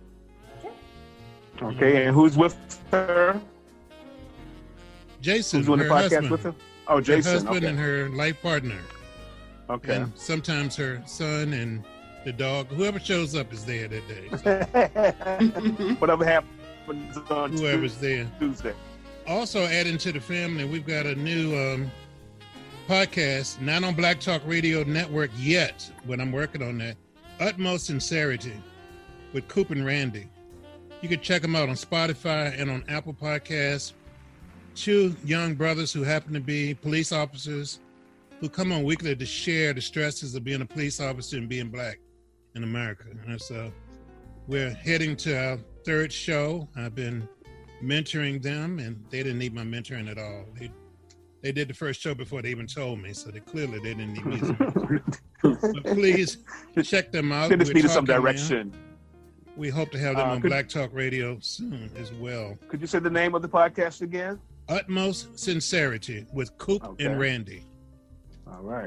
Okay, and who's with her? Jason, Who's doing the her podcast husband. with her? Oh, Her Jason. husband Okay. and her life partner. Okay. And sometimes her son and the dog. Whoever shows up is there that day. Whatever happens on Whoever's there. Tuesday. Also adding to the family, we've got a new um, podcast, not on Black Talk Radio Network yet, but I'm working on that. Utmost Sincerity with Coop and Randy. You can check them out on Spotify and on Apple Podcasts. Two young brothers who happen to be police officers who come on weekly to share the stresses of being a police officer and being black in America. And so we're heading to our third show. I've been mentoring them, and they didn't need my mentoring at all. They they did the first show before they even told me, so they clearly they didn't need me. as a mentor. But please check them out. They just We're needed some talking now. direction. We hope to have them Uh, on could- Black Talk Radio soon as well. Could you say the name of the podcast again? Utmost Sincerity with Coop Okay. and Randy. All right.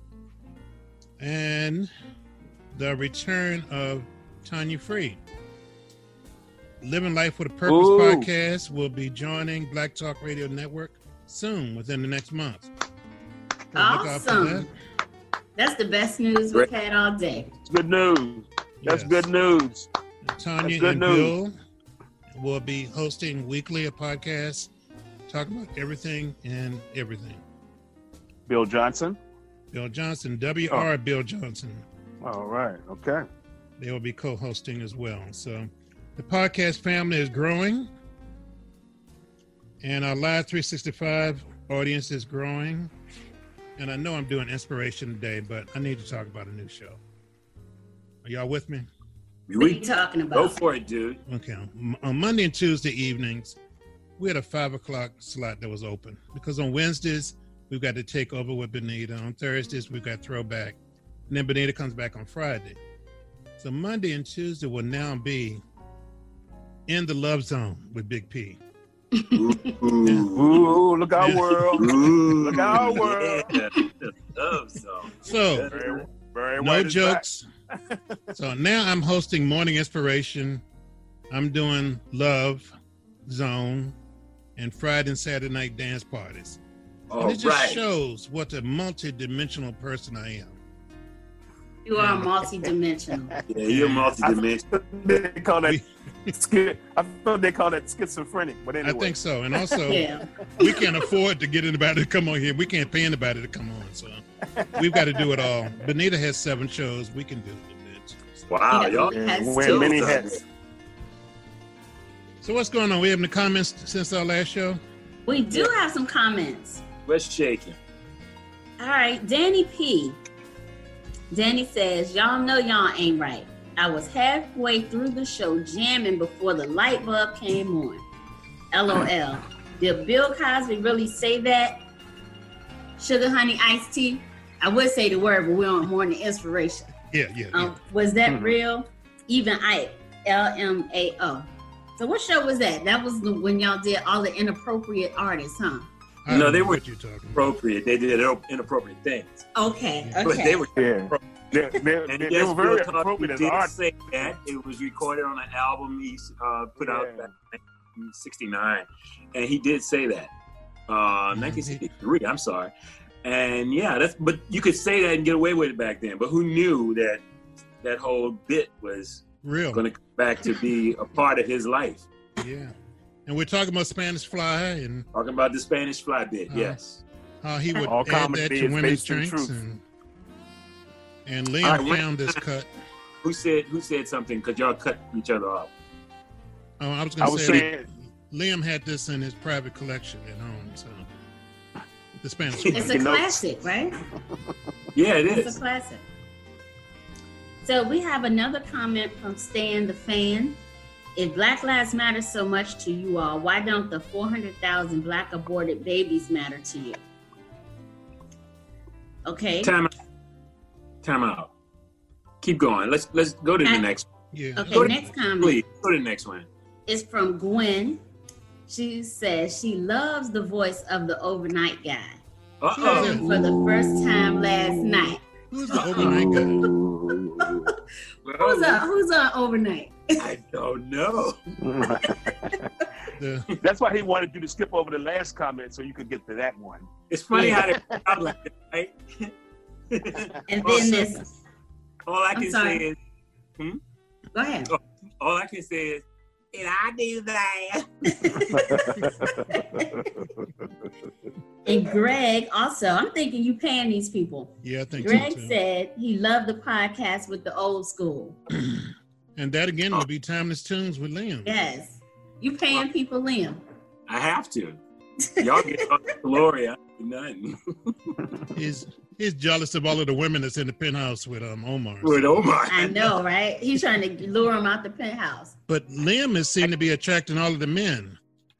And the return of Tanya Freed. Living Life with a Purpose Ooh. podcast will be joining Black Talk Radio Network soon, within the next month. So look out for Awesome. That's the best news we've had all day. It's good news. That's Yes. good news. that. Tanya That's good and news. Bill will be hosting weekly a podcast, talking about everything and everything. Bill Johnson. Bill Johnson, W R Oh. Bill Johnson. All right. Okay. They will be co-hosting as well. So the podcast family is growing, and our Live three sixty-five audience is growing. And I know I'm doing inspiration today, but I need to talk about a new show. Are y'all with me? What are you talking about? Go for it, dude. Okay. M- On Monday and Tuesday evenings, we had a five o'clock slot that was open, because on Wednesdays we've got to take over with Benita. On Thursdays we've got throwback, and then Benita comes back on Friday. So Monday and Tuesday will now be In the Love Zone with Big P. Ooh, look our world. Look our world. Yeah, the love song. So Very, Barry no White is jokes. So now I'm hosting Morning Inspiration. I'm doing Love Zone and Friday and Saturday night dance parties. All and it just right. shows what a multi-dimensional person I am. You are multi-dimensional. Yeah, you're multi-dimensional. They call that schi- I thought they call that schizophrenic, but anyway. I think so. And also, Yeah. we can't afford to get anybody to come on here. We can't pay anybody to come on. So we've got to do it all. Benita has seven shows. We can do it. Wow, Yeah, y'all. he has Wear two. many hats. So what's going on? We have any comments since our last show? We do have some comments. What's shaking? All right, Danny P. Danny says, y'all know y'all ain't right. I was halfway through the show jamming before the light bulb came on. LOL. Did Bill Cosby really say that? Sugar, honey, iced tea? I would say the word, but we're on Morning Inspiration. Yeah, yeah, yeah. Um, was that Mhm. real? Even Ike, L M A O. So what show was that? That was the, when y'all did all the inappropriate artists, huh? I No, don't they know were what you're talking about. appropriate. They did inappropriate things. Okay, But okay. they were Yeah. They, they, And they, yes, they were very Bill Cosby appropriate as did art. say that. It was recorded on an album he uh, put out Yeah. back in nineteen sixty-nine. And he did say that. Uh, nineteen sixty-three, I'm sorry. And yeah, that's but you could say that and get away with it back then. But who knew that that whole bit was Real. going to come back to be a part of his life? Yeah. And we're talking about Spanish Fly and Talking about the Spanish Fly bit, Uh, yes. how he would All add comedy that is to women's based in drinks. truth. And, and Liam All right, what- found this cut. Who said who said something? Because y'all cut each other off. Oh, I was I going to was say, saying, Liam had this in his private collection at home. So the Spanish It's Fly. a classic, right? Yeah, it It's is. a classic. So we have another comment from Stan the Fan. If Black Lives Matter so much to you all, why don't the four hundred thousand Black aborted babies matter to you? Okay. Time out. Time out. Keep going. Let's let's go to the I- next. Yeah. Okay, Go to- next comment Please go to the next one. is from Gwen. She says she loves the voice of the overnight guy. Uh Who's oh. that? For the first time last night. Who's the overnight guy? Who's on, who's on overnight? I don't know. The, that's why he wanted you to skip over the last comment so you could get to that one. It's funny how they talk like that, right? And Also, then this, all I I'm can sorry. say is, hmm? go ahead. all I can say is, and I do that. And Greg also, I'm thinking you paying these people. yeah, I think Greg so too. said he loved the podcast with the old school. And that again would be Timeless Tunes with Liam. Yes. You paying people, Liam. I have to. Y'all get all the glory. I do nothing. He's he's jealous of all of the women that's in the penthouse with um Omar. With Omar. I know, right? He's trying to lure him out the penthouse. But Liam is seen to be attracting all of the men.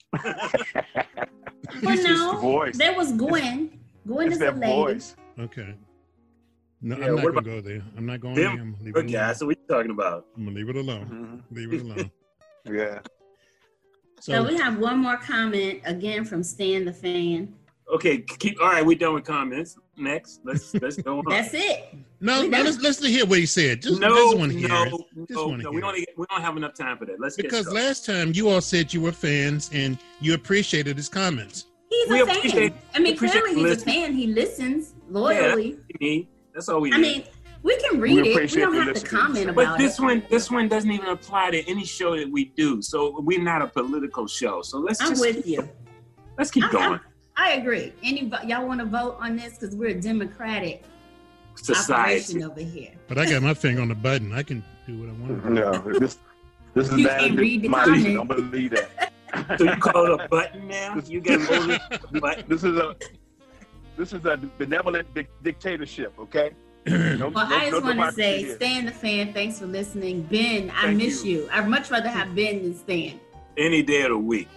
But no, voice. there was Gwen. Gwen It's is a that lady. voice. Okay. No, Yeah, I'm not what gonna about go there. I'm not going them? there. I'm gonna leave Good it guy. alone. So what you talking about? I'm gonna leave it alone. Mhm. Leave it alone. Yeah. So, So, we have one more comment again from Stan the Fan. Okay, keep. All right, we're done with comments. Next, let's let's go on. That's it. no, we no, done. let's let's hear what he said. Just, no, just want to hear no, it. Just no, want to no. hear We it. only we don't have enough time for that. Let's Because get started. last time you all said you were fans and you appreciated his comments. He's We a appreciate- fan. I mean, we appreciate clearly he's a listening. fan. He listens Yeah, loyally. that's what we need. That's all we need. I mean, we can read it. We appreciate don't the have to listeners. comment but about this it. one, this one doesn't even apply to any show that we do. So we're not a political show. So let's I'm just with you. let's keep I- going. I agree. Any y'all want to vote on this because we're a democratic Society. operation over here. But I got my finger on the button. I can do what I want to do. No, this this is You bad. can't read the My- comment. Don't believe that. So you call it a button now? You got a button? This is a this is a benevolent dic- dictatorship. Okay. No, Well, no- I just no want to democracy say, here. Stan the Fan, thanks for listening. Ben, I Thank miss you. you. I'd much rather have Ben than Stan. Any day of the week.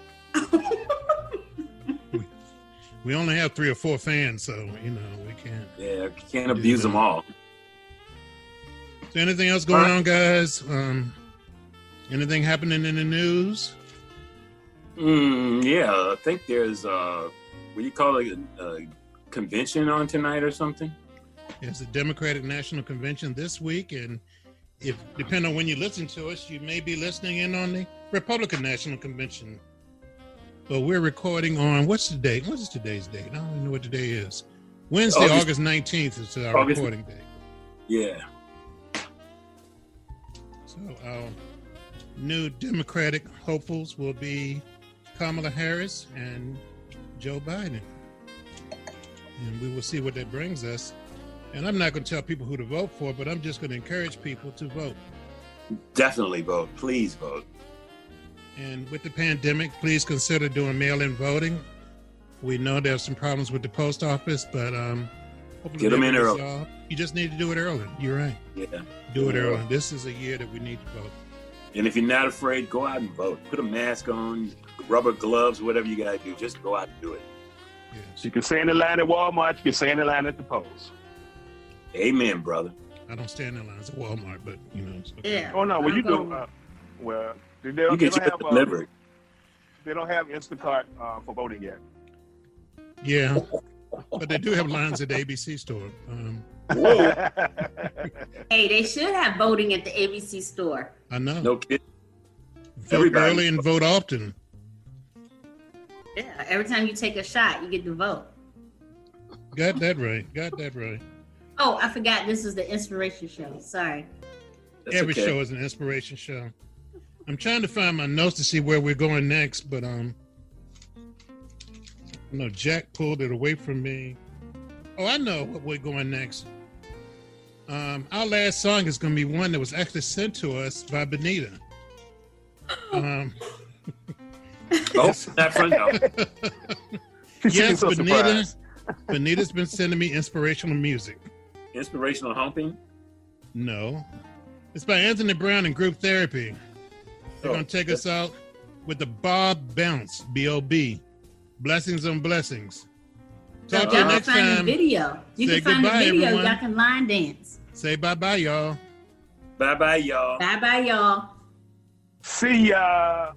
We only have three or four fans, so you know we can't. Yeah, can't abuse them all. So anything else going All right. on, guys? Um, anything happening in the news? Mm, yeah, I think there's uh, what do you call it, a convention on tonight or something? It's the Democratic National Convention this week, and if depending on when you listen to us, you may be listening in on the Republican National Convention. But we're recording on, what's the date? What's today's date? I don't even know what today is. Wednesday, August, August nineteenth is our August. recording date. Yeah. So our new Democratic hopefuls will be Kamala Harris and Joe Biden. And we will see what that brings us. And I'm not going to tell people who to vote for, but I'm just going to encourage people to vote. Definitely vote. Please vote. And with the pandemic, please consider doing mail-in voting. We know there's some problems with the post office, but um, hopefully get them in early. Resolved. You just need to do it early. You're right. Yeah. Do it early. This is a year that we need to vote. And if you're not afraid, go out and vote. Put a mask on, rubber gloves, whatever you got to do. Just go out and do it. Yes. You can stay in the line at Walmart. You can stay in the line at the polls. Amen, brother. I don't stand in lines at Walmart, but you know. It's okay. Yeah. Oh no, well you do. Uh, well, they don't, you they get don't your have. delivery. Uh, they don't have Instacart uh, for voting yet. Yeah, but they do have lines at the A B C store. Um, Hey, they should have voting at the A B C store. I know. No kidding. Vote Everybody. early and vote often. Yeah, every time you take a shot, you get to vote. Got that right. Got that right. Oh, I forgot this is the inspiration show. Sorry. That's Every okay. show is an inspiration show. I'm trying to find my notes to see where we're going next, but um, no, Jack pulled it away from me. Oh, I know what we're going next. Um, our last song is going to be one that was actually sent to us by Benita. Um, oh, that front now. Yes, so Benita. surprised. Benita's been sending me inspirational music. Inspirational humping? No. It's by Anthony Brown and Group Therapy. They're Oh, going to take us out with the Bob Bounce, B O B. Blessings on blessings. Talk So to you y'all next can find time. the video. You Say can find the goodbye, video. everyone. Y'all can line dance. Say bye-bye, y'all. Bye-bye, y'all. Bye bye, y'all. See ya.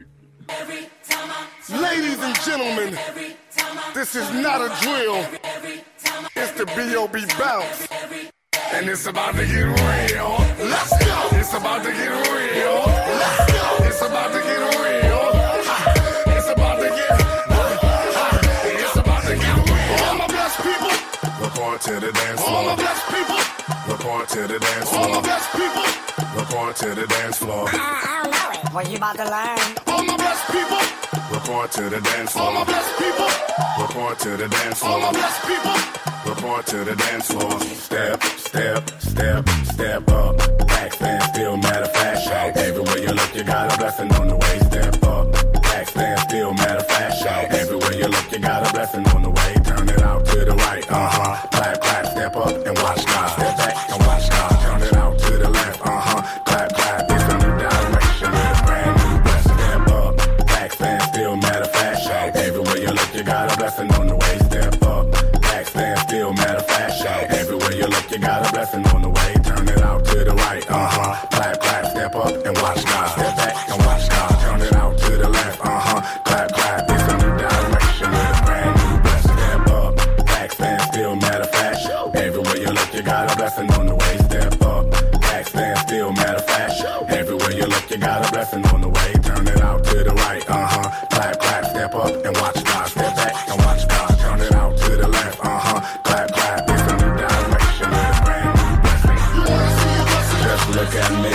Ladies and gentlemen, this is not a drill. It's the B O B bounce. And it's about to get real. Let's go. It's about to get real. Let's go. It's about to get real. Ha. It's about to get ha. It's about to get real. All my blessed people. Report to the dance floor. All my blessed people. Report to the dance floor. All my blessed people. Report to the dance floor. I, I don't know it. What you about to learn? All my blessed people. Report to the dance floor. All my blessed people. Report to the dance floor. All my blessed people. Report to the dance floor. Step, step, step, step up. Back stand still, matter of fact. Everywhere you look, you got a blessing on the way. Step up. Back stand still, matter of fact. Everywhere you look, you got a blessing on the way. Turn it out to the right. Uh huh. Clap, clap, step up and watch God. Step back and watch God. Turn it out to the left. Uh huh. Clap, clap. It's a new direction. It's brand new blessing. Step up. Back stand still, matter of fact. Everywhere you look, you got a blessing on the way. Step up. Back stand still, matter of fact. Everywhere you look, you got a blessing on the way. Turn it out to the right. Uh huh. Clap, clap. Step up and watch God. Step back and watch God. Turn it out to the left. Uh huh. Clap, clap. It's a new direction. It's brand new blessing. Step up. Back stand still, matter of fact. Everywhere you look, you got a blessing on the way. Step up. Back stand still, matter of fact. Everywhere you look, you got a blessing on the way. Turn it out to the right. Uh huh. Clap, clap. Step up and watch God. Step back and watch God. Turn it out to the left. Uh huh. Clap, clap. It's a new direction. It's brand new blessing. Just look at me.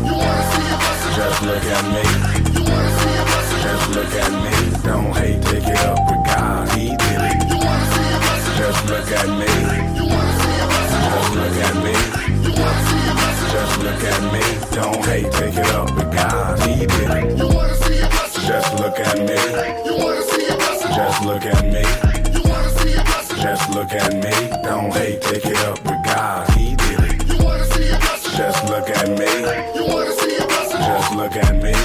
Just look at me. Just look at me. Don't hate, take it up with God. He did it. Just look at me. Just look at me. Just look at me. Don't hate, take it up with God. He did it. Just look at me. Just look at me. Just look at me. Don't hate, take it up with God. He did it. Just look at me. Just look at me.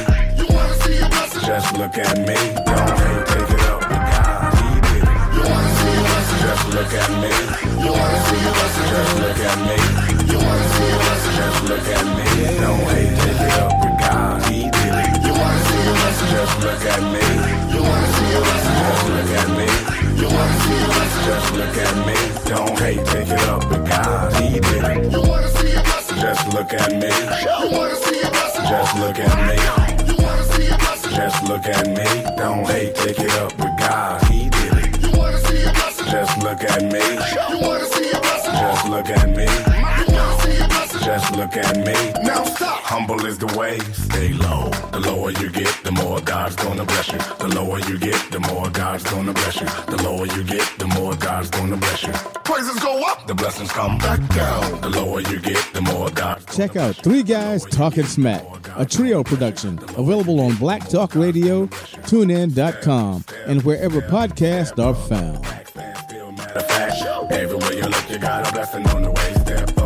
Just look at me. Don't hate, take it up with God. He did it. Just look at me. Just look at me. Just look at me. Don't hate, take it up with God. He did it. Just look at me. Just look at me. Just look at me. Don't hate, take it up with God. He look at me. You wanna see a blessing? Just look at me. You wanna see a blessing? Just look at me. Don't hate, take it up with God. He did it. You wanna see a blessing? Just look at me. You wanna see a blessing? Just look at me. You wanna see a blessing? Just look at me. Now stop. Humble is the way, stay low. The lower you get, the more God's gonna bless you. The lower you get, the more God's gonna bless you. The lower you get, the more God's gonna bless you. Praises go up, the blessings come back down. The lower you get, the more God. Check out Three Guys Talking Smack, a trio production available on Black Talk Radio, tune in dot com, and wherever podcasts are found. Everywhere you look, you got a blessing on the way. Step